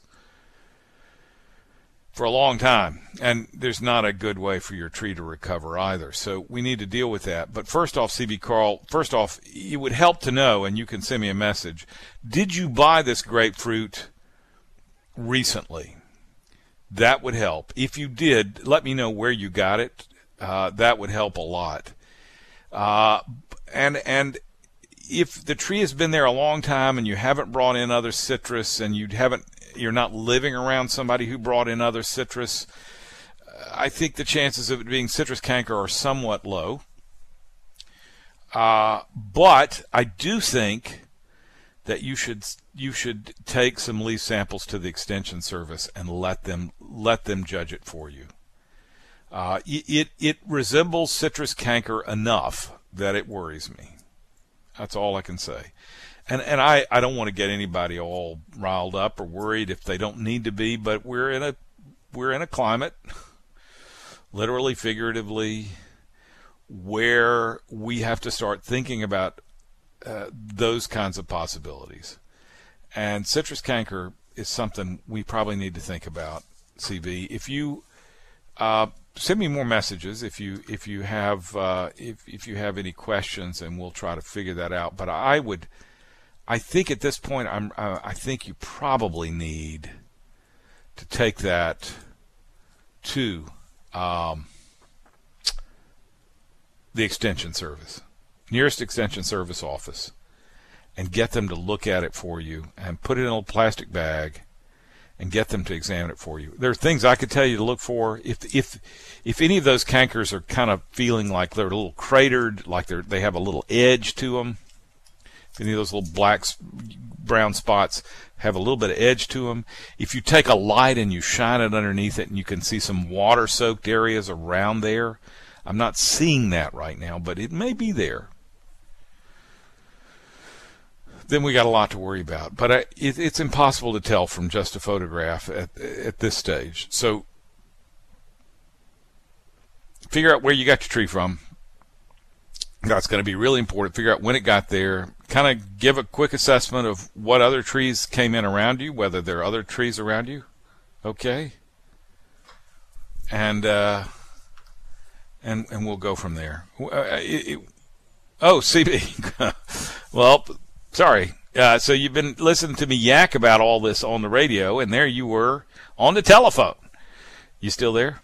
for a long time, and there's not a good way for your tree to recover either. So we need to deal with that. But first off, C B Carl, first off, it would help to know, and you can send me a message, did you buy this grapefruit recently? That would help. If you did, let me know where you got it. Uh, that would help a lot. Uh, and and if the tree has been there a long time and you haven't brought in other citrus and you haven't, you're not living around somebody who brought in other citrus, I think the chances of it being citrus canker are somewhat low. Uh, but I do think that you should you should take some leaf samples to the Extension Service and let them let them judge it for you. Uh, it it resembles citrus canker enough that it worries me. That's all I can say. And and I, I don't want to get anybody all riled up or worried if they don't need to be, but we're in a we're in a climate, literally, figuratively, where we have to start thinking about uh, those kinds of possibilities. And citrus canker is something we probably need to think about, C B. If you uh, send me more messages if you if you have uh, if if you have any questions, and we'll try to figure that out. But I would, I think at this point, I'm uh, I think you probably need to take that to um, the Extension Service, nearest Extension Service office, and get them to look at it for you and put it in a little plastic bag and get them to examine it for you. There are things I could tell you to look for. If if if any of those cankers are kind of feeling like they're a little cratered, like they're they have a little edge to them, if any of those little black, brown spots have a little bit of edge to them, if you take a light and you shine it underneath it and you can see some water-soaked areas around there, I'm not seeing that right now, but it may be there, then we got a lot to worry about. But I, it, it's impossible to tell from just a photograph at, at this stage. So figure out where you got your tree from. That's going to be really important. Figure out when it got there. Kind of give a quick assessment of what other trees came in around you, whether there are other trees around you. Okay? And uh, and and we'll go from there. Uh, it, it, oh, C B. Well, sorry. Uh, so you've been listening to me yak about all this on the radio, and there you were on the telephone. You still there?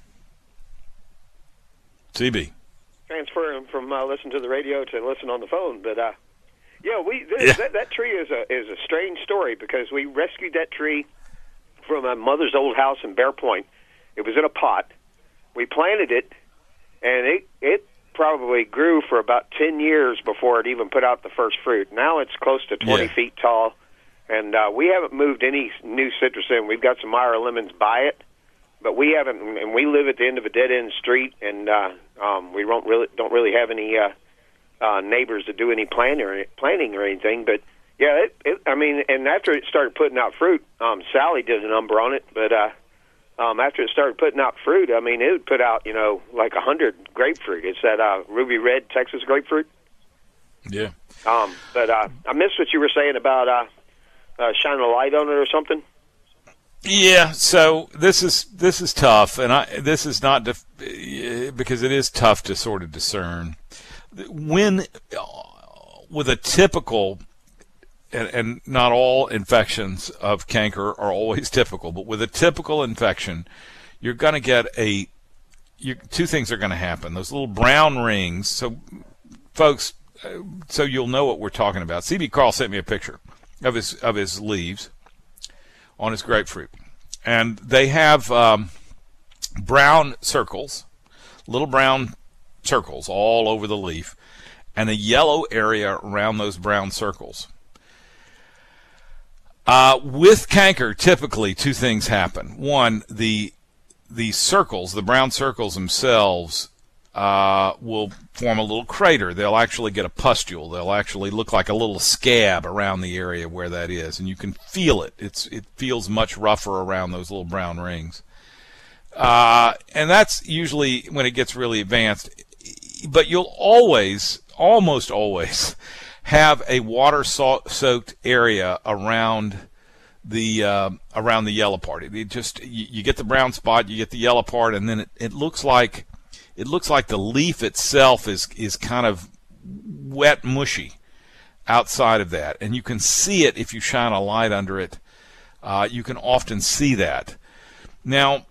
C B. Transferring from uh, listen to the radio to listen on the phone, but uh, yeah, we this, Yeah. That, that tree is a is a strange story because we rescued that tree from my mother's old house in Bear Point. It was in a pot. We planted it, and it it probably grew for about ten years before it even put out the first fruit. Now it's close to twenty Yeah. feet tall, and uh, we haven't moved any new citrus in. We've got some Meyer lemons by it, but we haven't. And we live at the end of a dead end street, and uh, um, we don't really don't really have any uh, uh, neighbors that do any planting or planting or anything. But yeah, it, it, I mean, and after it started putting out fruit, um, Sally did a number on it, but. Uh, Um, after it started putting out fruit, I mean, it would put out, you know, like a hundred grapefruit. It's that uh, ruby red Texas grapefruit. Yeah. Um, but uh, I missed what you were saying about uh, uh, shining a light on it or something. Yeah, so this is this is tough, and I this is not def- because it is tough to sort of discern when with a typical. And, and not all infections of canker are always typical, but with a typical infection, you're going to get a you, two things are going to happen. Those little brown rings. So, folks, uh, so you'll know what we're talking about. C B Carl sent me a picture of his of his leaves on his grapefruit, and they have um, brown circles, little brown circles all over the leaf, and a yellow area around those brown circles. Uh, with canker, typically two things happen. One, the the circles, the brown circles themselves, uh, will form a little crater. They'll actually get a pustule. They'll actually look like a little scab around the area where that is, and you can feel it. It's it feels much rougher around those little brown rings. Uh, and that's usually when it gets really advanced. But you'll always, almost always, have a water-soaked area around the uh, around the yellow part. It just you, you get the brown spot, you get the yellow part, and then it, it looks like it looks like the leaf itself is is kind of wet, mushy outside of that, and you can see it if you shine a light under it. Uh, you can often see that. Now,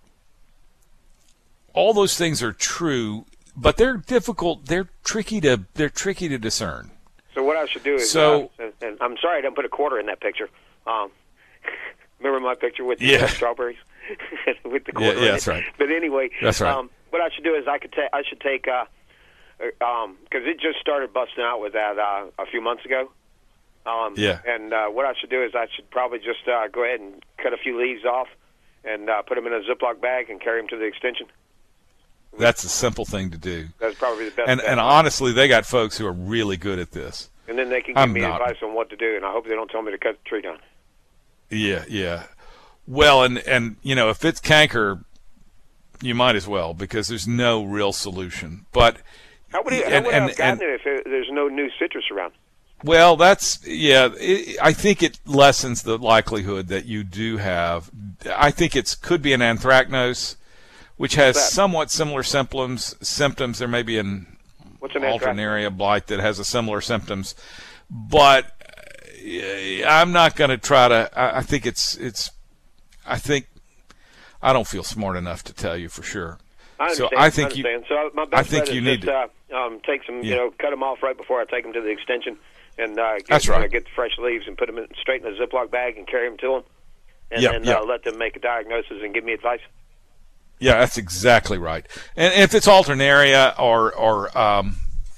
all those things are true, but they're difficult. They're tricky to they're tricky to discern. So what I should do is, so, uh, and, and I'm sorry I didn't put a quarter in that picture. Um, remember my picture with the yeah. uh, strawberries with the quarter? Yeah, yeah that's in it? right. But anyway, that's right. Um, what I should do is I could ta- I should take uh, um, because it just started busting out with that uh, a few months ago. Um, yeah. And uh, what I should do is I should probably just uh, go ahead and cut a few leaves off and uh, put them in a Ziploc bag and carry them to the extension. That's a simple thing to do. That's probably the best. And and honestly, they got folks who are really good at this. And then they can give I'm me not. advice on what to do, and I hope they don't tell me to cut the tree down. Yeah, yeah. Well, and, and you know, if it's canker, you might as well, because there's no real solution. But how would, he, how and, would and, I have gotten and, it if it, there's no new citrus around? Well, that's, yeah, it, I think it lessens the likelihood that you do have. I think it could be an anthracnose, which has somewhat similar symptoms. Symptoms. There may be an, What's an alternaria blight that has a similar symptoms, but uh, I'm not going to try to. I, I think it's it's. I think I don't feel smart enough to tell you for sure. I understand. So I think I understand. you. So my best I think bet you is need just, to uh, um, take some, yeah. you know, cut them off right before I take them to the extension, and uh, get, That's right. uh, get the fresh leaves and put them in, straight in a Ziploc bag and carry them to them, and Yep, then yep. Uh, let them make a diagnosis and give me advice. Yeah, that's exactly right. And if it's alternaria or or um,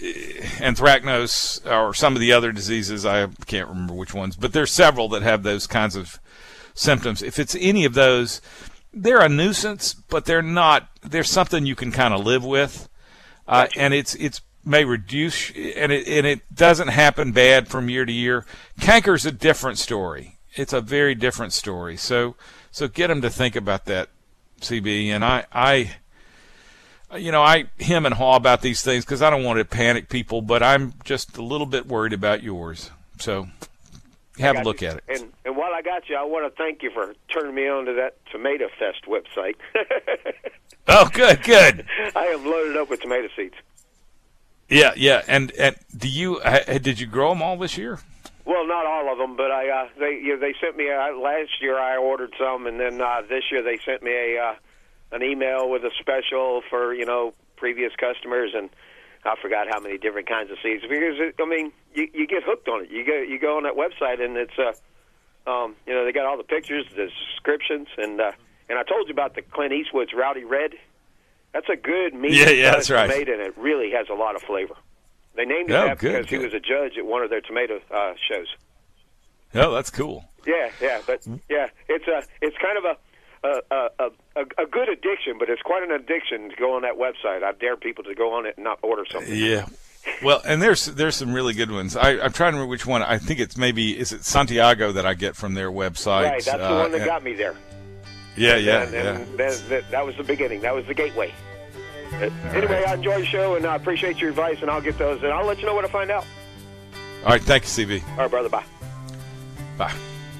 anthracnose or some of the other diseases, I can't remember which ones, but there's several that have those kinds of symptoms. If it's any of those, they're a nuisance, but they're not. They're something you can kind of live with, uh, and it's it's may reduce, and it and it doesn't happen bad from year to year. Canker's a different story. It's a very different story. So so get them to think about that, C B. And I I. You know, I hem and haw about these things because I don't want to panic people, but I'm just a little bit worried about yours. So have a look you. at it. And, and while I got you, I want to thank you for turning me on to that Tomato Fest website. Oh, good, good. I am loaded up with tomato seeds. Yeah, yeah. And, and do you uh, did you grow them all this year? Well, not all of them, but I uh, they you know, they sent me uh, last year. I ordered some, and then uh, this year they sent me a. Uh, an email with a special for, you know, previous customers, and I forgot how many different kinds of seeds. Because, it, I mean, you, you get hooked on it. You go you go on that website, and it's, uh, um, you know, they got all the pictures, the descriptions, and uh, and I told you about the Clint Eastwood's Rowdy Red. That's a good meat yeah, yeah, that's right. tomato, and it really has a lot of flavor. They named it oh, that good, because good. he was a judge at one of their tomato uh, shows. Oh, that's cool. Yeah, yeah, but, yeah, it's a it's kind of a, A, a, a, a good addiction, but it's quite an addiction to go on that website. I dare people to go on it and not order something. Yeah. Well, and there's there's some really good ones. I, I'm trying to remember which one. I think it's maybe, is it Santiago that I get from their website? Right, that's the uh, one that and, got me there. Yeah, yeah, and, yeah. and that, that, that was the beginning. That was the gateway. Uh, anyway, right. I enjoy the show, and I appreciate your advice, and I'll get those, and I'll let you know what I find out. All right, thank you, C B. All right, brother, bye. Bye.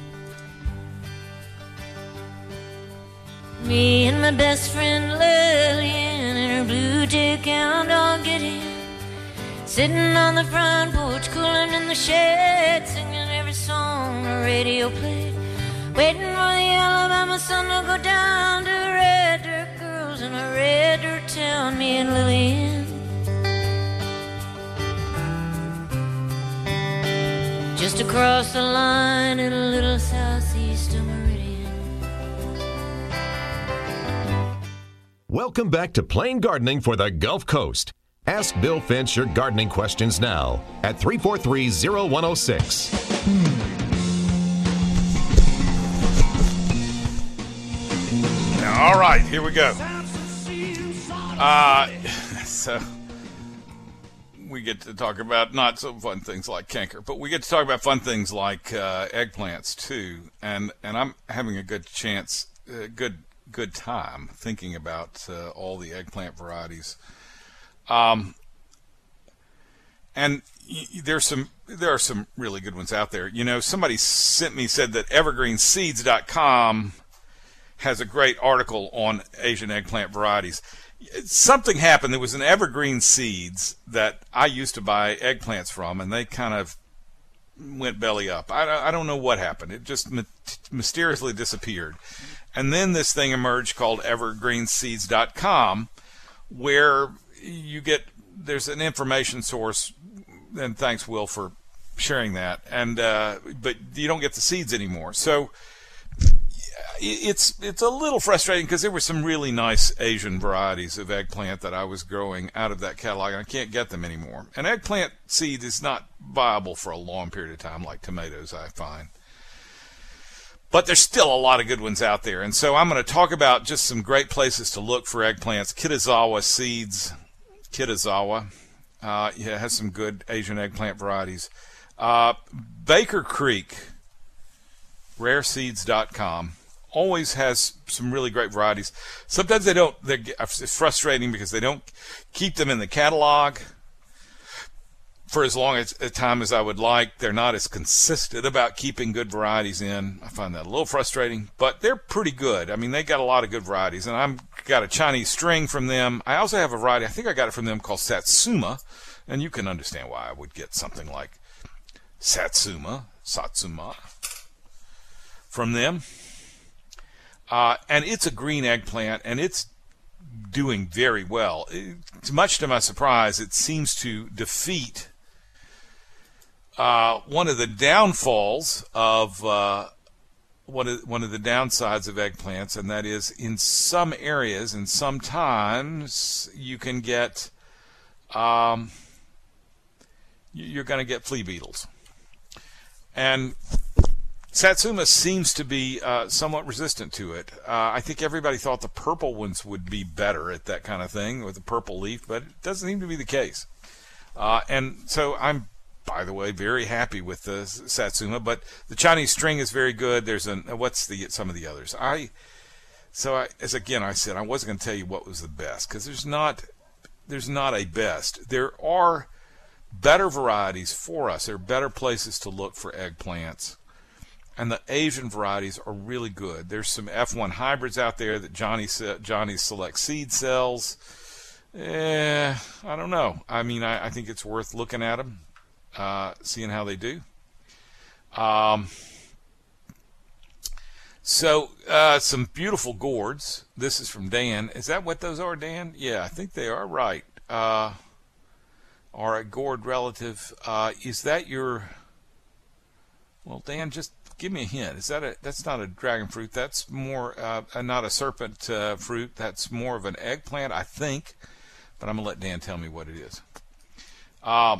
Me and my best friend Lillian in her blue tick gown all get in, sitting on the front porch, cooling in the shed, singing every song the radio played, waiting for the Alabama sun to go down to red dirt girls in a red dirt town. Me and Lillian, just across the line in a little southeast of Meridian. Welcome back to Plain Gardening for the Gulf Coast. Ask Bill Finch your gardening questions now at three four three, zero one zero six. All right, here we go. Uh, so we get to talk about not so fun things like canker, but we get to talk about fun things like uh, eggplants too. And and I'm having a good chance, uh, good good time thinking about uh, all the eggplant varieties. Um, and y- there's some there are some really good ones out there. You know, somebody sent me said that evergreen seeds dot com has a great article on Asian eggplant varieties. Something happened. There was an Evergreen Seeds that I used to buy eggplants from, and they kind of went belly up. I, I don't know what happened. It just my- mysteriously disappeared. And then this thing emerged called evergreen seeds dot com, where you get, there's an information source, and thanks, Will, for sharing that. And uh, but you don't get the seeds anymore. So it's it's a little frustrating because there were some really nice Asian varieties of eggplant that I was growing out of that catalog, and I can't get them anymore. And eggplant seed is not viable for a long period of time like tomatoes, I find. But there's still a lot of good ones out there. And so I'm going to talk about just some great places to look for eggplants. Kitazawa Seeds, Kitazawa, uh, yeah, has some good Asian eggplant varieties. Uh, Baker Creek, rare seeds dot com. Always has some really great varieties. Sometimes they don't, it's frustrating because they don't keep them in the catalog for as long as a time as I would like. They're not as consistent about keeping good varieties in. I find that a little frustrating, but they're pretty good. I mean, they got a lot of good varieties, and I've got a Chinese string from them. I also have a variety, I think I got it from them, called Satsuma, and you can understand why I would get something like Satsuma, Satsuma from them. Uh, and it's a green eggplant, and it's doing very well. It, much to my surprise, it seems to defeat uh, one of the downfalls of uh, one of one of the downsides of eggplants, and that is in some areas and sometimes you can get um, you're going to get flea beetles. And Satsuma seems to be uh, somewhat resistant to it. Uh, I think everybody thought the purple ones would be better at that kind of thing with the purple leaf, but it doesn't seem to be the case. Uh, and so I'm, by the way, very happy with the Satsuma, but the Chinese string is very good. There's an, what's the, some of the others? I, so I, as again, I said, I wasn't going to tell you what was the best, because there's not, there's not a best. There are better varieties for us. There are better places to look for eggplants. And the Asian varieties are really good. There's some F one hybrids out there that Johnny Johnny Select Seed sells. Eh, I don't know. I mean, I, I think it's worth looking at them, uh, seeing how they do. Um, so, uh, some beautiful gourds. This is from Dan. Is that what those are, Dan? Yeah, I think they are right. Uh, are a gourd relative. Uh, is that your... Well, Dan, just... give me a hint. Is that a? That's not a dragon fruit. That's more uh, not a serpent uh, fruit. That's more of an eggplant, I think. But I'm gonna let Dan tell me what it is. Uh,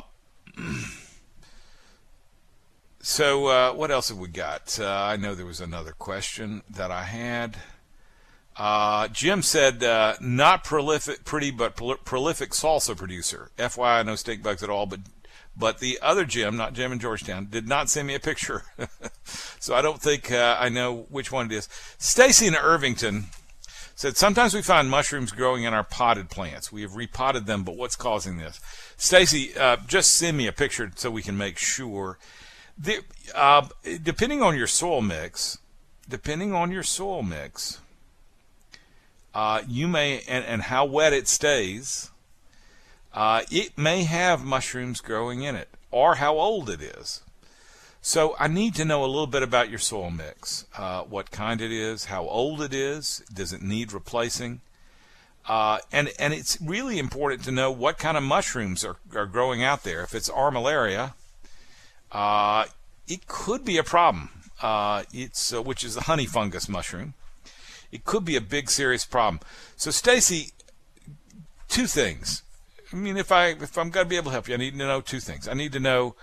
so uh, what else have we got? Uh, I know there was another question that I had. Uh, Jim said, uh, not prolific, pretty, but prol- prolific salsa producer. F Y I, no stink bugs at all, but. But the other Jim, not Jim in Georgetown, did not send me a picture. So I don't think uh, I know which one it is. Stacy in Irvington said, sometimes we find mushrooms growing in our potted plants. We have repotted them, but what's causing this? Stacy, uh, just send me a picture so we can make sure. The, uh, depending on your soil mix, depending on your soil mix, uh, you may, and, and how wet it stays, Uh, it may have mushrooms growing in it, or how old it is. So I need to know a little bit about your soil mix, uh, what kind it is, how old it is, does it need replacing, uh, and and it's really important to know what kind of mushrooms are, are growing out there. If it's armillaria, uh, it could be a problem. Uh, it's uh, which is the honey fungus mushroom. It could be a big serious problem. So Stacy, two things. I mean, if I if I'm going to be able to help you, I need to know two things. I need to know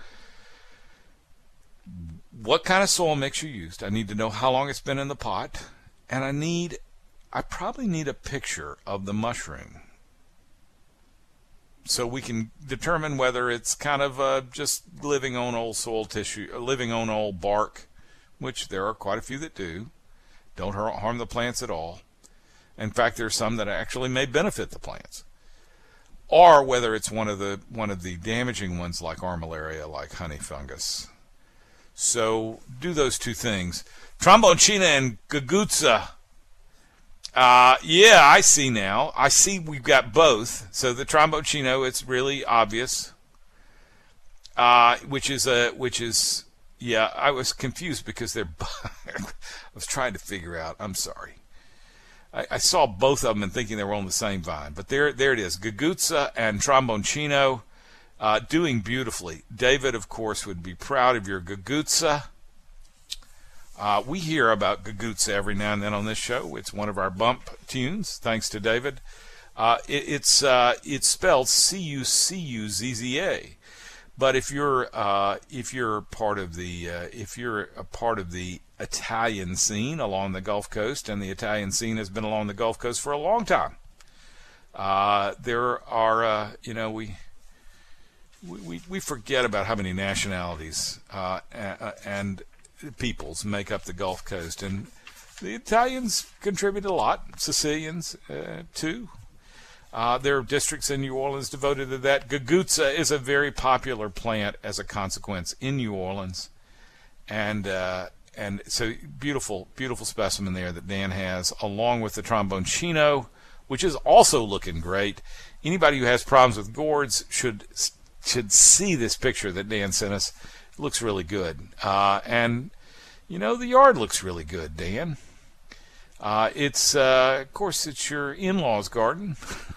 what kind of soil mix you used. I need to know how long it's been in the pot, and I need I probably need a picture of the mushroom, so we can determine whether it's kind of uh, just living on old soil tissue, living on old bark, which there are quite a few that do. Don't harm the plants at all. In fact, there are some that actually may benefit the plants. Or whether it's one of the one of the damaging ones like armillaria, like honey fungus. So do those two things. Tromboncina and Gugutsa. Uh, yeah, I see now. I see we've got both. So the Tromboncino, it's really obvious. Uh, which is a which is yeah. I was confused because they're. I was trying to figure out. I'm sorry. I, I saw both of them and thinking they were on the same vine, but there there it is. Gugutsa and Tromboncino, uh, doing beautifully. David, of course, would be proud of your Gugutsa. Uh, we hear about Gugutsa every now and then on this show. It's one of our bump tunes, thanks to David. Uh, it, it's uh, it's spelled C U C U Z Z A. But if you're uh, if you're part of the uh, if you're a part of the Italian scene along the Gulf Coast, and the Italian scene has been along the Gulf Coast for a long time, uh, there are uh, you know we, we we forget about how many nationalities uh, and peoples make up the Gulf Coast, and the Italians contribute a lot. Sicilians uh, too. Uh, there are districts in New Orleans devoted to that. Gugutsa is a very popular plant as a consequence in New Orleans. And uh, and so beautiful, beautiful specimen there that Dan has, along with the Tromboncino, which is also looking great. Anybody who has problems with gourds should should see this picture that Dan sent us. It looks really good. Uh, and, you know, the yard looks really good, Dan. Uh, it's, uh, of course, it's your in-laws' garden.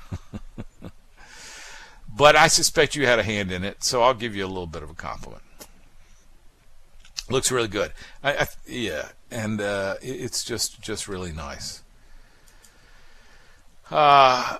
But I suspect you had a hand in it, so I'll give you a little bit of a compliment. Looks really good. I, I, yeah, and uh, it, it's just, just really nice. Uh,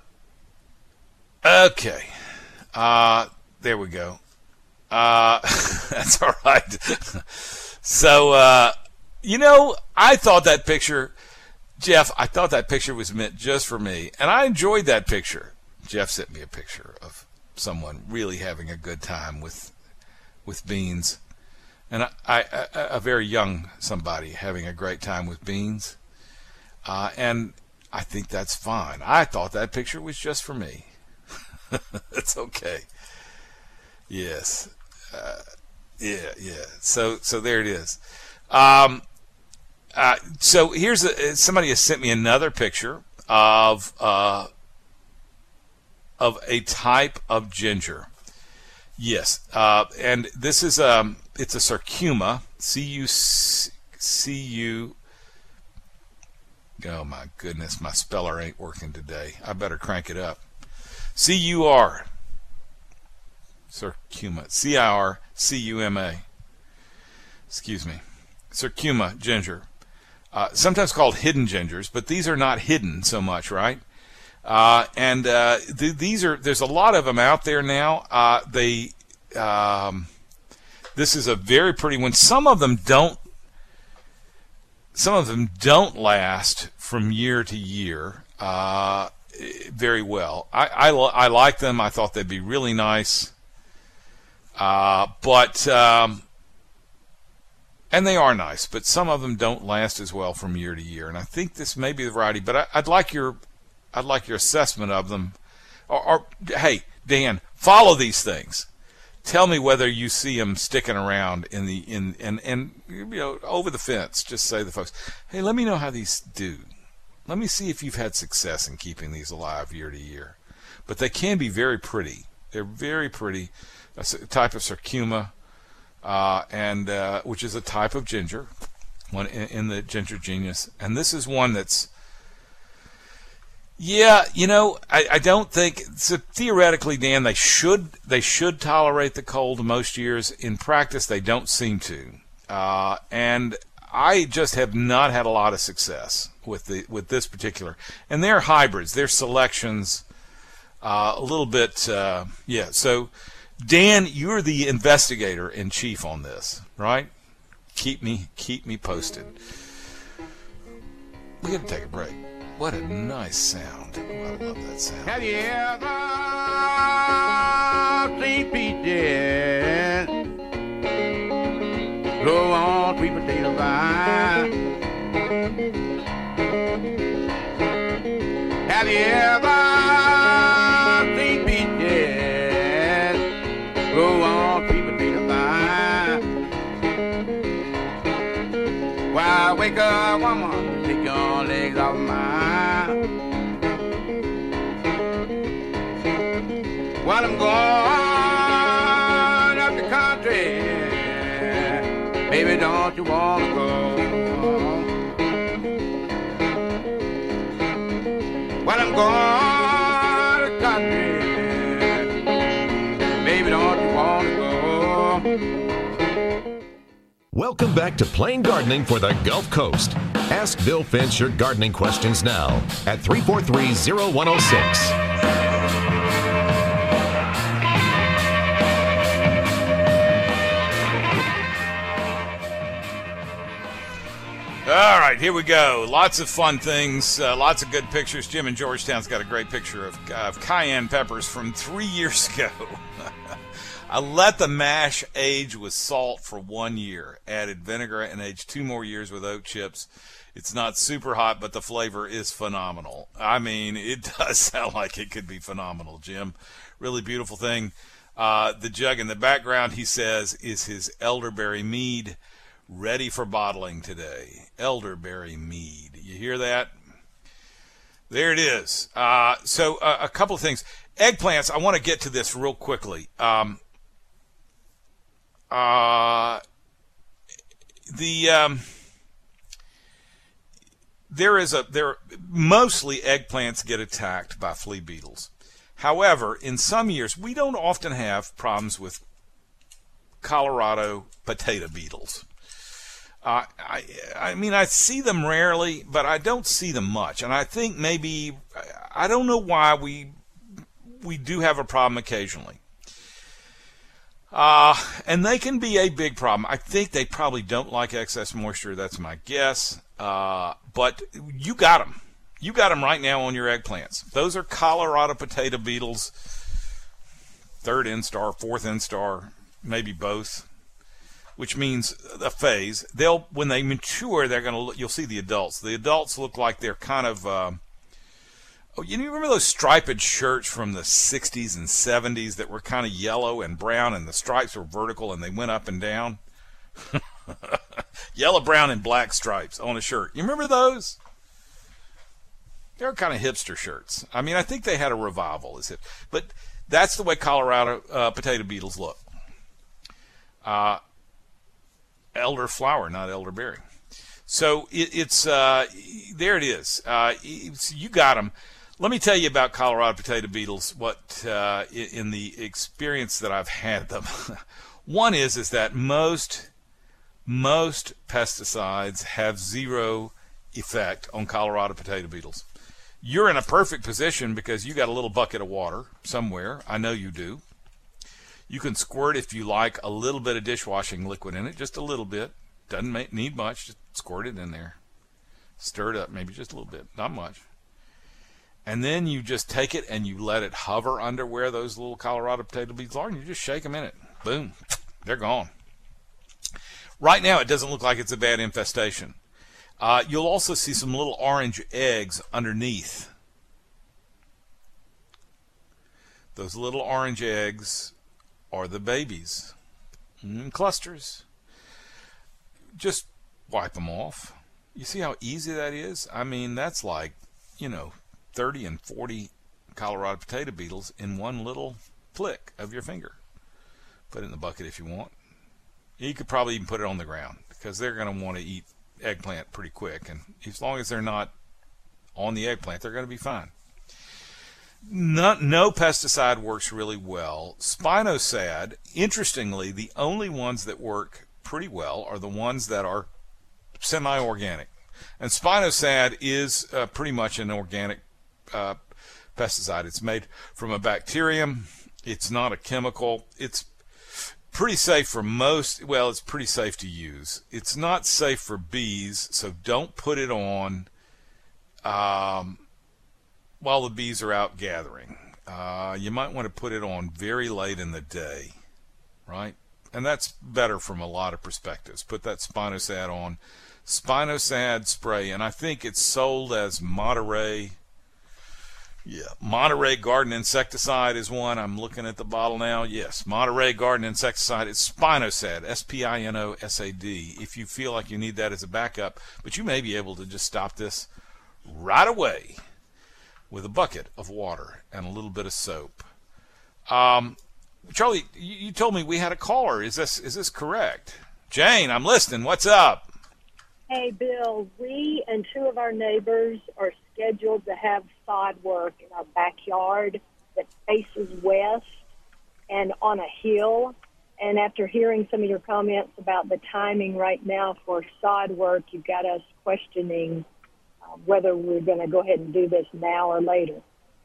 okay. Uh, there we go. Uh, that's all right. So, uh, you know, I thought that picture... Jeff, I thought that picture was meant just for me, and I enjoyed that picture. Jeff sent me a picture of someone really having a good time with with beans, and I, I, a, a very young somebody having a great time with beans, uh, and I think that's fine. I thought that picture was just for me. It's okay. Yes, uh, yeah, yeah. So, so there it is. Um, Uh, so here's a, somebody has sent me another picture of uh, of a type of ginger. Yes, uh, and this is um it's a Curcuma, C U C U. Oh my goodness, my speller ain't working today. I better crank it up. C U R, Curcuma, C I R C U M A. Excuse me, Curcuma ginger. Uh, sometimes called hidden gingers, but these are not hidden so much, right? Uh, and uh, th- these are there's a lot of them out there now. Uh, they um, this is a very pretty one. Some of them don't. Some of them don't last from year to year uh, very well. I, I I like them. I thought they'd be really nice, uh, but. Um, And they are nice, but some of them don't last as well from year to year. And I think this may be the variety, but I, I'd like your, I'd like your assessment of them. Or, or hey, Dan, follow these things. Tell me whether you see them sticking around in the in and and you know over the fence. Just say to the folks, hey, let me know how these do. Let me see if you've had success in keeping these alive year to year. But they can be very pretty. They're very pretty. A type of Curcuma. Uh, and uh, which is a type of ginger, one in, in the ginger genus, and this is one that's, yeah, you know, I, I don't think so. Theoretically, Dan, they should they should tolerate the cold most years. In practice, they don't seem to, uh, and I just have not had a lot of success with the with this particular. And they're hybrids, they're selections. Uh, a little bit, uh, yeah. So, Dan, you're the investigator in chief on this, right? Keep me, keep me posted. We got to take a break. What a nice sound. Oh, I love that sound. Have you ever seen peaches grow on sweet potato vine? Have you ever seen peaches grow on sweet potato vine? Why, wake up, woman, take your legs off mine. While I'm going up the country, baby, don't you wanna go? While I'm going to the country, baby, don't you wanna go? Welcome back to Plain Gardening for the Gulf Coast. Ask Bill Finch your gardening questions now at three four three, oh one oh six. All right, here we go. Lots of fun things, uh, lots of good pictures. Jim in Georgetown's got a great picture of, of cayenne peppers from three years ago. I let the mash age with salt for one year, added vinegar, and aged two more years with oat chips. It's not super hot, but the flavor is phenomenal. I mean, it does sound like it could be phenomenal, Jim. Really beautiful thing. Uh, the jug in the background, he says, is his elderberry mead, ready for bottling today. Elderberry mead. You hear that? There it is. Uh, so uh, a couple of things. Eggplants, I want to get to this real quickly. Um, uh, the um, there is a there mostly eggplants get attacked by flea beetles. However, in some years we don't often have problems with Colorado potato beetles. Uh, I, I mean, I see them rarely, but I don't see them much. And I think maybe, I don't know why we we do have a problem occasionally. Uh, and they can be a big problem. I think they probably don't like excess moisture. That's my guess. Uh, but you got them. You got them right now on your eggplants. Those are Colorado potato beetles. Third instar, fourth instar, maybe both. Which means a phase. They'll, when they mature, they're going to look, you'll see the adults. The adults look like they're kind of, uh, oh, you remember those striped shirts from the sixties and seventies that were kind of yellow and brown and the stripes were vertical and they went up and down? Yellow, brown, and black stripes on a shirt. You remember those? They were kind of hipster shirts. I mean, I think they had a revival. Is it? But that's the way Colorado uh, potato beetles look. Uh, Elderflower, not elderberry. So it, it's uh, there. It is. Uh, you got them. Let me tell you about Colorado potato beetles. What uh, in the experience that I've had them. One is is that most most pesticides have zero effect on Colorado potato beetles. You're in a perfect position because you got a little bucket of water somewhere. I know you do. You can squirt, if you like, a little bit of dishwashing liquid in it, just a little bit. Doesn't make, need much. Just squirt it in there. Stir it up, maybe just a little bit, not much. And then you just take it and you let it hover under where those little Colorado potato beetles are, and you just shake them in it. Boom, they're gone. Right now, it doesn't look like it's a bad infestation. Uh, you'll also see some little orange eggs underneath. Those little orange eggs are the babies in clusters. Just wipe them off. You see how easy that is? I mean, that's like, you know, thirty and forty Colorado potato beetles in one little flick of your finger. Put it in the bucket if you want. You could probably even put it on the ground because they're going to want to eat eggplant pretty quick, and as long as they're not on the eggplant, they're going to be fine. No, no pesticide works really well. Spinosad, interestingly, the only ones that work pretty well are the ones that are semi-organic. And Spinosad is uh, pretty much an organic uh, pesticide. It's made from a bacterium. It's not a chemical. It's pretty safe for most. Well, it's pretty safe to use. It's not safe for bees, so don't put it on um, while the bees are out gathering. Uh, you might want to put it on very late in the day, right? And that's better from a lot of perspectives. Put that Spinosad on. Spinosad spray, and I think it's sold as Monterey. Yeah, Monterey Garden Insecticide is one. I'm looking at the bottle now. Yes, Monterey Garden Insecticide. It's Spinosad, S P I N O S A D, if you feel like you need that as a backup. But you may be able to just stop this right away with a bucket of water and a little bit of soap. Um, Charlie, you, you told me we had a caller. Is this is this correct? Jane, I'm listening. What's up? Hey, Bill, we and two of our neighbors are scheduled to have sod work in our backyard that faces west and on a hill. And after hearing some of your comments about the timing right now for sod work, you've got us questioning uh, whether we're going to go ahead and do this now or later.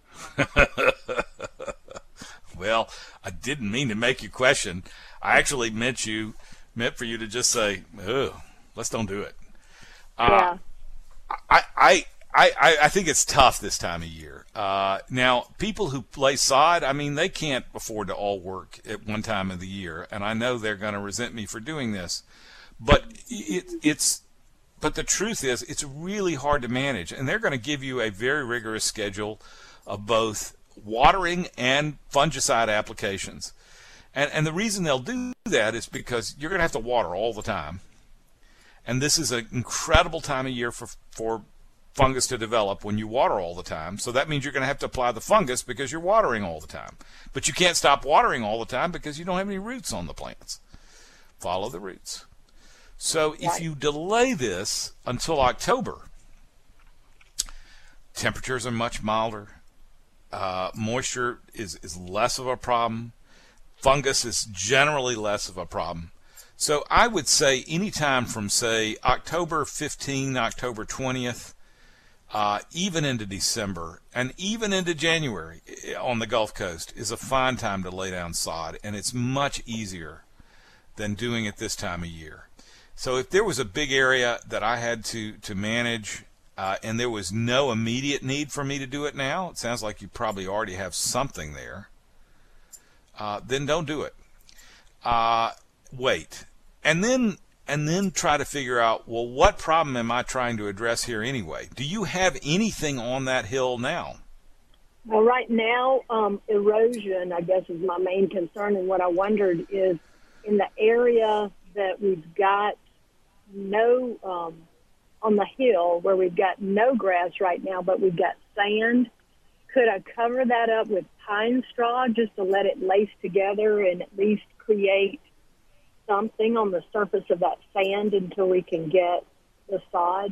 Well, I didn't mean to make you question. I actually meant you meant for you to just say, "Oh, let's don't do it." Uh, yeah. I, I, I, I think it's tough this time of year. Uh, now, people who play sod, I mean, they can't afford to all work at one time of the year, and I know they're going to resent me for doing this. But it, it's, but the truth is, it's really hard to manage, and they're going to give you a very rigorous schedule of both watering and fungicide applications. And, and the reason they'll do that is because you're going to have to water all the time. And this is an incredible time of year for, for fungus to develop when you water all the time. So that means you're going to have to apply the fungus because you're watering all the time. But you can't stop watering all the time because you don't have any roots on the plants. Follow the roots. So if you delay this until October, temperatures are much milder. Uh, moisture is, is less of a problem. Fungus is generally less of a problem. So I would say anytime from, say, October fifteenth, October twentieth, uh, even into December, and even into January on the Gulf Coast is a fine time to lay down sod, and it's much easier than doing it this time of year. So if there was a big area that I had to, to manage uh, and there was no immediate need for me to do it now, it sounds like you probably already have something there, uh, then don't do it. Uh, wait. And then and then try to figure out, well, what problem am I trying to address here anyway? Do you have anything on that hill now? Well, right now, um, erosion, I guess, is my main concern. And what I wondered is in the area that we've got no, um, on the hill where we've got no grass right now, but we've got sand, could I cover that up with pine straw just to let it lace together and at least create something on the surface of that sand until we can get the sod?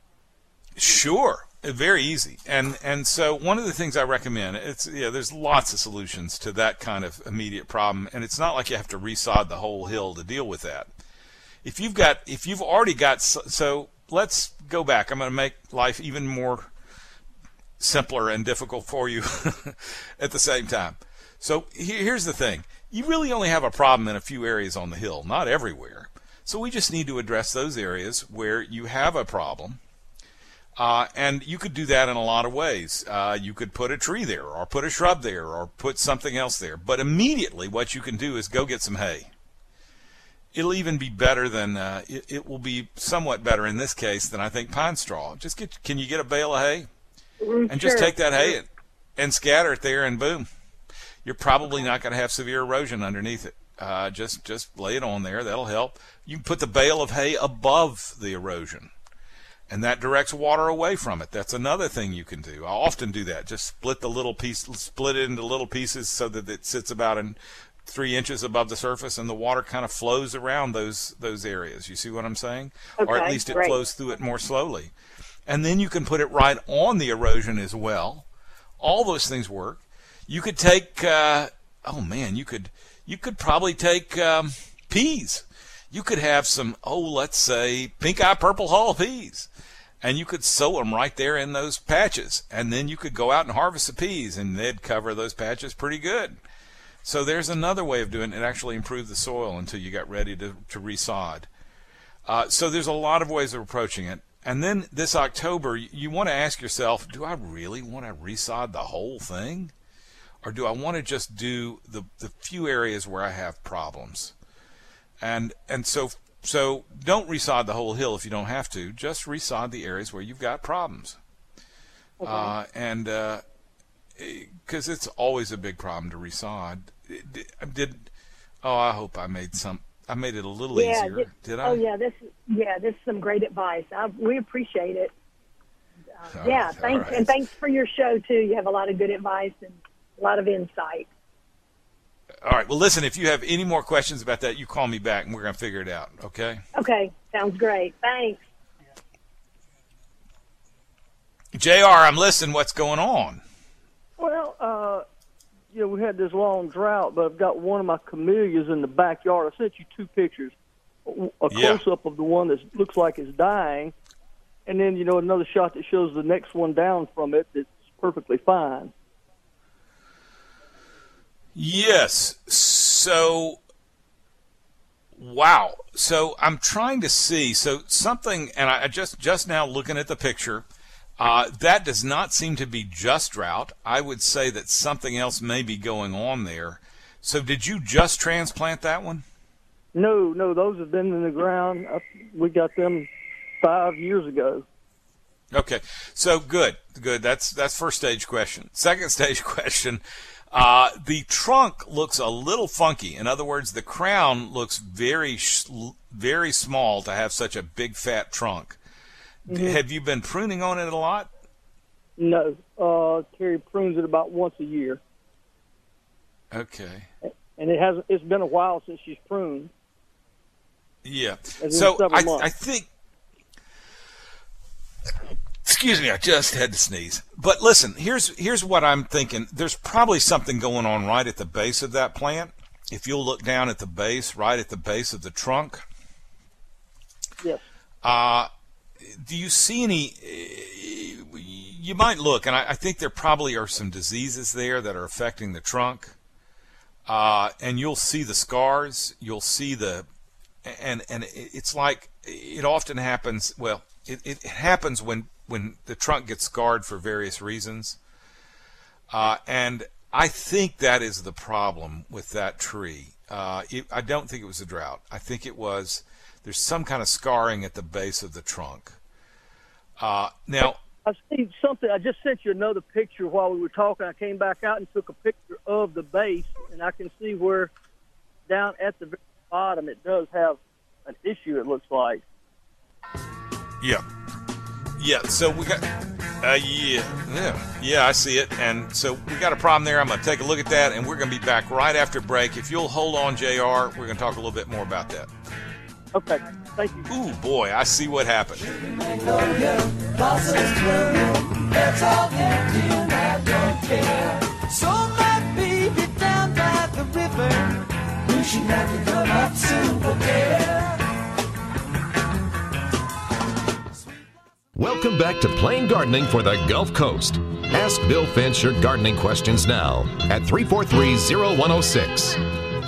Sure, very easy. And and so one of the things I recommend, it's yeah, there's lots of solutions to that kind of immediate problem, and it's not like you have to resod the whole hill to deal with that. If you've got, if you've already got, so let's go back. I'm going to make life even more simpler and difficult for you at the same time. So here's the thing. You really only have a problem in a few areas on the hill, not everywhere. So we just need to address those areas where you have a problem. Uh, and you could do that in a lot of ways. Uh, you could put a tree there or put a shrub there or put something else there. But immediately what you can do is go get some hay. It'll even be better than, uh, it, it will be somewhat better in this case than I think pine straw. Just get, can you get a bale of hay? Mm, and sure. just take that hay and, and scatter it there and boom. You're probably not going to have severe erosion underneath it. Uh, just just lay it on there. That'll help. You can put the bale of hay above the erosion, and that directs water away from it. That's another thing you can do. I often do that. Just split the little piece, split it into little pieces so that it sits about in three inches above the surface, and the water kind of flows around those those areas. You see what I'm saying? Okay, or at least it great. flows through it more slowly. And then you can put it right on the erosion as well. All those things work. You could take, uh, oh man, you could, you could probably take um, peas. You could have some, oh, let's say, pink eye purple hull peas, and you could sow them right there in those patches. And then you could go out and harvest the peas, and they'd cover those patches pretty good. So there's another way of doing it. It actually improved the soil until you got ready to, to resod. Uh, so there's a lot of ways of approaching it. And then this October, you want to ask yourself, do I really want to resod the whole thing? Or do I want to just do the, the few areas where I have problems? And and so so don't resod the whole hill if you don't have to. Just resod the areas where you've got problems. Okay. Uh, and because uh, it's always a big problem to resod. Did, did oh I hope I made some I made it a little yeah, easier. This, did I? Oh yeah, this yeah this is some great advice. I, we appreciate it. Uh, yeah, right, thanks right. and thanks for your show too. You have a lot of good advice and a lot of insight. All right. Well, listen, if you have any more questions about that, you call me back and we're going to figure it out. Okay? Okay. Sounds great. Thanks. J R, I'm listening. What's going on? Well, uh, you know, we had this long drought, but I've got one of my camellias in the backyard. I sent you two pictures, a Yeah. close-up of the one that looks like it's dying, and then, you know, another shot that shows the next one down from it that's perfectly fine. Yes. So, wow. So I'm trying to see. So something, and I just just now looking at the picture, uh, that does not seem to be just drought. I would say that something else may be going on there. So did you just transplant that one? No, no, those have been in the ground. I, we got them five years ago. Okay. So good, good. That's that's first stage question. Second stage question. Uh, the trunk looks a little funky. In other words, the crown looks very, very small to have such a big, fat trunk. Mm-hmm. Have you been pruning on it a lot? No. Uh, Terry prunes it about once a year. Okay. And it has it's been a while since she's pruned. Yeah. So I, I think. Excuse me, I just had to sneeze. But listen, here's here's what I'm thinking. There's probably something going on right at the base of that plant. If you'll look down at the base, right at the base of the trunk. Yes. Uh, do you see any? You might look, and I, I think there probably are some diseases there that are affecting the trunk. Uh, and you'll see the scars. You'll see the, and and it's like it often happens. Well, it, it happens when. when the trunk gets scarred for various reasons. Uh, and I think that is the problem with that tree. Uh, it, I don't think it was a drought. I think it was, there's some kind of scarring at the base of the trunk. Uh, now, I see something. I just sent you another picture while we were talking. I came back out and took a picture of the base, and I can see where down at the very bottom it does have an issue, it looks like. Yeah. Yeah, so we got, uh, yeah, yeah, yeah, I see it. And so we got a problem there. I'm going to take a look at that, and we're going to be back right after break. If you'll hold on, J R, we're going to talk a little bit more about that. Okay, thank you. Ooh, boy, I see what happened. That's all empty and I don't care. So my baby down by the river, wishing I could come up soon for there. Welcome back to Plain Gardening for the Gulf Coast. Ask Bill Finch your gardening questions now at three four three, zero one zero six.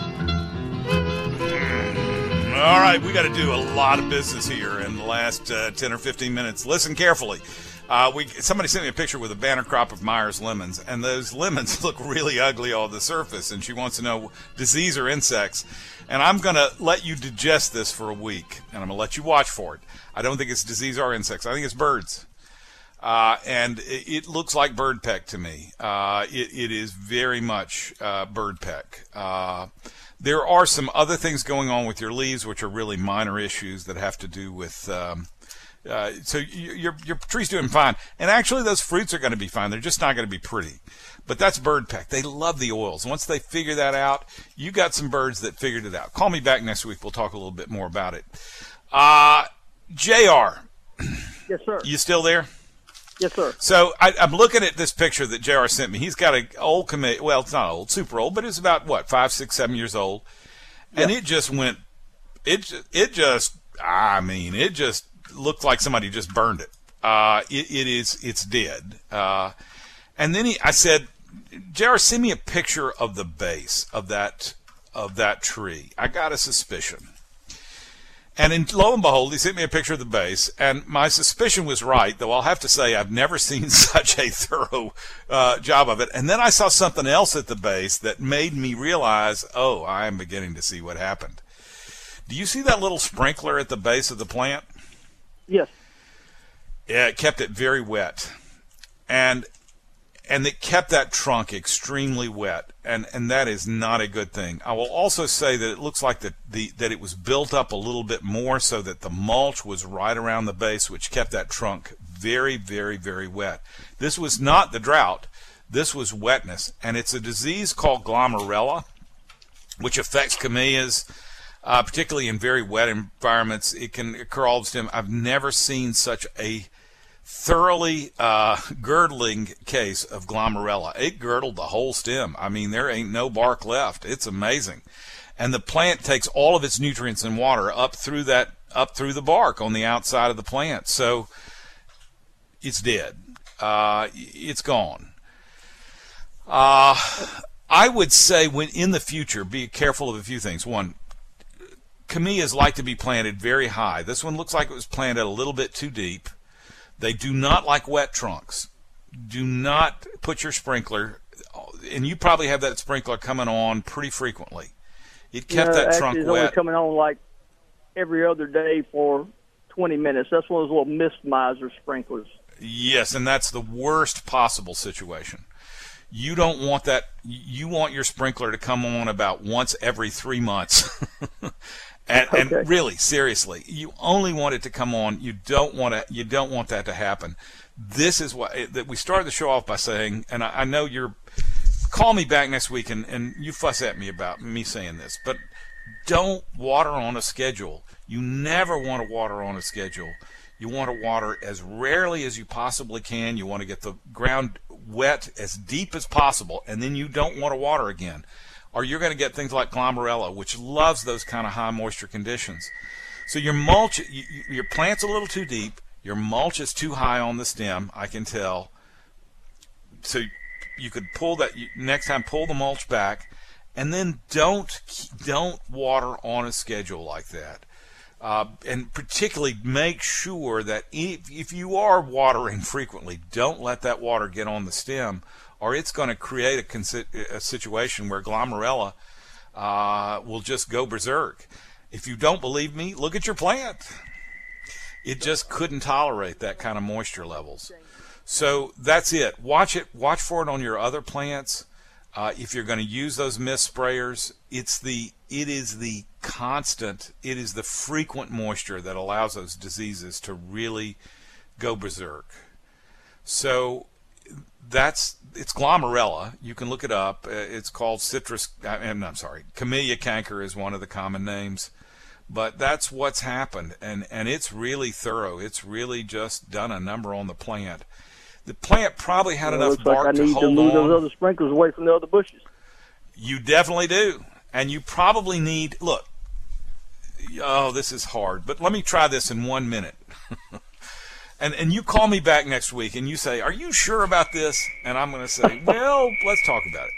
All right, we got to do a lot of business here in the last uh, ten or fifteen minutes. Listen carefully. Uh, we somebody sent me a picture with a banner crop of Myers lemons, and those lemons look really ugly on the surface, and she wants to know disease or insects. And I'm going to let you digest this for a week, and I'm going to let you watch for it. I don't think it's disease or insects. I think it's birds. Uh, and it, it looks like bird peck to me. Uh, it, it is very much uh, bird peck. Uh, there are some other things going on with your leaves, which are really minor issues that have to do with... Um, uh, so you, your your tree's doing fine. And actually, those fruits are going to be fine. They're just not going to be pretty. But that's bird peck. They love the oils. Once they figure that out, you got some birds that figured it out. Call me back next week. We'll talk a little bit more about it. Uh, J R. Yes, sir. You still there? Yes, sir. So I, I'm looking at this picture that J R sent me. He's got an old camellia. Well, it's not old, super old, but it's about, what, five, six, seven years old. And yeah. it just went, it, it just, I mean, it just looked like somebody just burned it. Uh, it, it is, it's dead. Uh, and then he, I said, J R, send me a picture of the base of that, of that tree. I got a suspicion. And in, lo and behold, he sent me a picture of the base, and my suspicion was right, though I'll have to say I've never seen such a thorough uh, job of it. And then I saw something else at the base that made me realize, oh, I am beginning to see what happened. Do you see that little sprinkler at the base of the plant? Yes. Yeah, it kept it very wet. And and it kept that trunk extremely wet, and, and that is not a good thing. I will also say that it looks like the, the that it was built up a little bit more so that the mulch was right around the base, which kept that trunk very, very, very wet. This was not the drought. This was wetness, and it's a disease called glomerella, which affects camellias, uh, particularly in very wet environments. It can occur all the time. I've never seen such a thoroughly uh, girdling case of glomerella. It girdled the whole stem. I mean, there ain't no bark left. It's amazing. And the plant takes all of its nutrients and water up through that, up through the bark on the outside of the plant. So it's dead. Uh, it's gone. Uh, I would say when in the future, be careful of a few things. One, camellias like to be planted very high. This one looks like it was planted a little bit too deep. They do not like wet trunks. Do not put your sprinkler, and you probably have that sprinkler coming on pretty frequently. It kept no, that actually, trunk it's wet. Only coming on like every other day for twenty minutes. That's one of those little mist miser sprinklers. Yes, and that's the worst possible situation. You don't want that. You want your sprinkler to come on about once every three months. And, okay. and really, seriously, you only want it to come on. You don't want to. You don't want that to happen. This is what that we started the show off by saying. And I, I know you're. Call me back next week, and, and you fuss at me about me saying this, but don't water on a schedule. You never want to water on a schedule. You want to water as rarely as you possibly can. You want to get the ground wet as deep as possible, and then you don't want to water again. Or you're going to get things like glomerella, which loves those kind of high moisture conditions. So your mulch, you, your plant's a little too deep. Your mulch is too high on the stem, I can tell. So you could pull that, next time pull the mulch back, and then don't, don't water on a schedule like that. Uh, and particularly make sure that if, if you are watering frequently, don't let that water get on the stem, or it's going to create a, a situation where glomerella uh, will just go berserk. If you don't believe me, look at your plant. It just couldn't tolerate that kind of moisture levels. So that's it. Watch it. Watch for it on your other plants. Uh, if you're going to use those mist sprayers, it's the it is the constant, it is the frequent moisture that allows those diseases to really go berserk. So that's it's glomerella. You can look it up. It's called citrus. I'm, I'm sorry, camellia canker is one of the common names. But that's what's happened, and and it's really thorough. It's really just done a number on the plant. The plant probably had well, enough bark like I to need hold to move on. those other sprinklers away from the other bushes. You definitely do, and you probably need. Look, oh, this is hard, but let me try this in one minute. And and you call me back next week and you say, "Are you sure about this?" And I'm going to say, "Well, let's talk about it."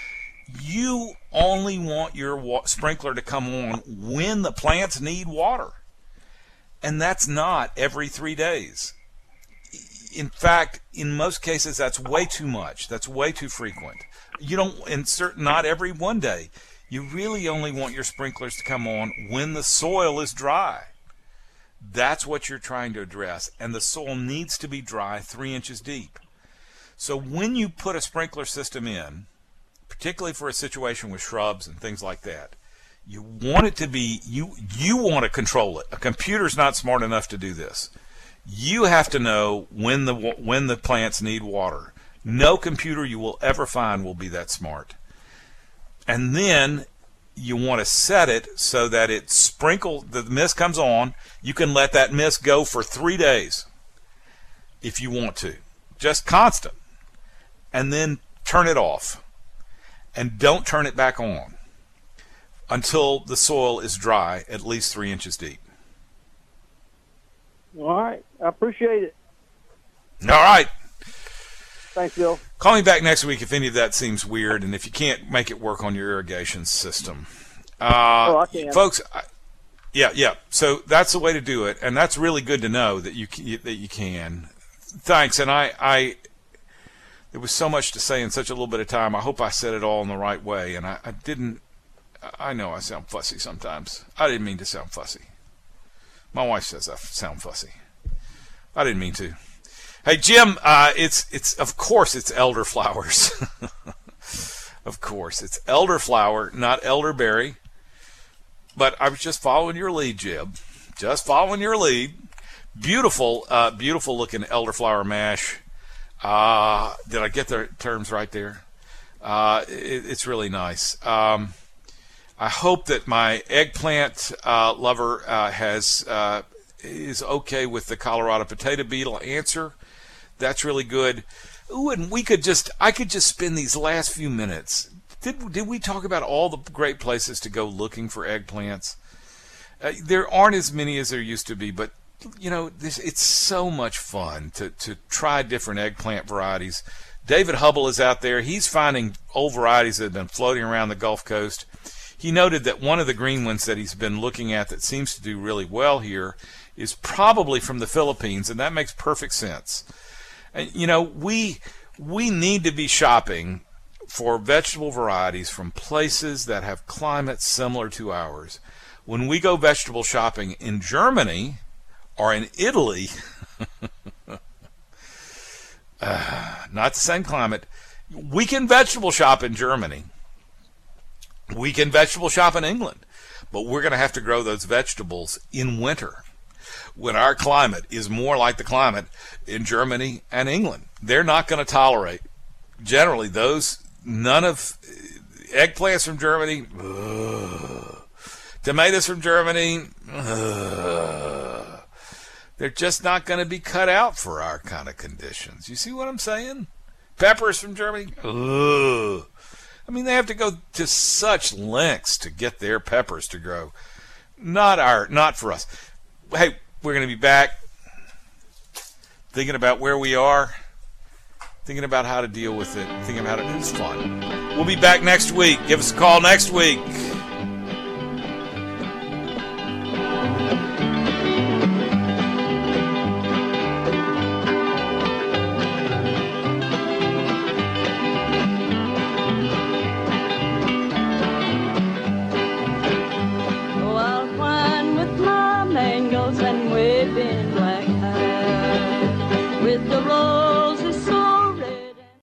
You only want your wa- sprinkler to come on when the plants need water, and that's not every three days. In fact, in most cases, that's way too much. That's way too frequent. You don't insert not every one day. You really only want your sprinklers to come on when the soil is dry. That's what you're trying to address, and the soil needs to be dry, three inches deep. So when you put a sprinkler system in, particularly for a situation with shrubs and things like that, you want it to be, you you want to control it. A computer's not smart enough to do this. You have to know when the when the plants need water. No computer you will ever find will be that smart. And then you want to set it so that it sprinkles, the mist comes on. You can let that mist go for three days if you want to. Just constant. And then turn it off. And don't turn it back on until the soil is dry, at least three inches deep. All right. I appreciate it. All right. Thanks, Bill. Call me back next week if any of that seems weird, and if you can't make it work on your irrigation system. Uh, oh, I can. Folks, I, yeah, yeah. So that's the way to do it, and that's really good to know that you that you can. Thanks, and I, I there was so much to say in such a little bit of time. I hope I said it all in the right way, and I, I didn't. I know I sound fussy sometimes. I didn't mean to sound fussy. My wife says I sound fussy. I didn't mean to. Hey, Jim, uh, it's, it's, of course it's elderflowers. Of course, it's elderflower, not elderberry. But I was just following your lead, Jim. Just following your lead. Beautiful, uh, beautiful looking elderflower mash. Uh, did I get the terms right there? Uh, it, it's really nice. Um, I hope that my eggplant uh, lover uh, has uh, is okay with the Colorado potato beetle answer. That's really good. Ooh, and we could just, I could just spend these last few minutes. Did did we talk about all the great places to go looking for eggplants? Uh, there aren't as many as there used to be, but you know, this, it's so much fun to to try different eggplant varieties. David Hubble is out there. He's finding old varieties that have been floating around the Gulf Coast. He noted that one of the green ones that he's been looking at that seems to do really well here is probably from the Philippines, and that makes perfect sense. And, you know, we we need to be shopping for vegetable varieties from places that have climates similar to ours. When we go vegetable shopping in Germany or in Italy, uh, not the same climate, we can vegetable shop in Germany. We can vegetable shop in England, but we're going to have to grow those vegetables in winter when our climate is more like the climate in Germany and England. They're not going to tolerate, generally, those, none of, eggplants from Germany, ugh, tomatoes from Germany, ugh, they're just not going to be cut out for our kind of conditions. You see what I'm saying? Peppers from Germany, ugh. I mean, they have to go to such lengths to get their peppers to grow. Not our, not for us. Hey, we're going to be back thinking about where we are, thinking about how to deal with it, thinking about it. It's fun. We'll be back next week. Give us a call next week.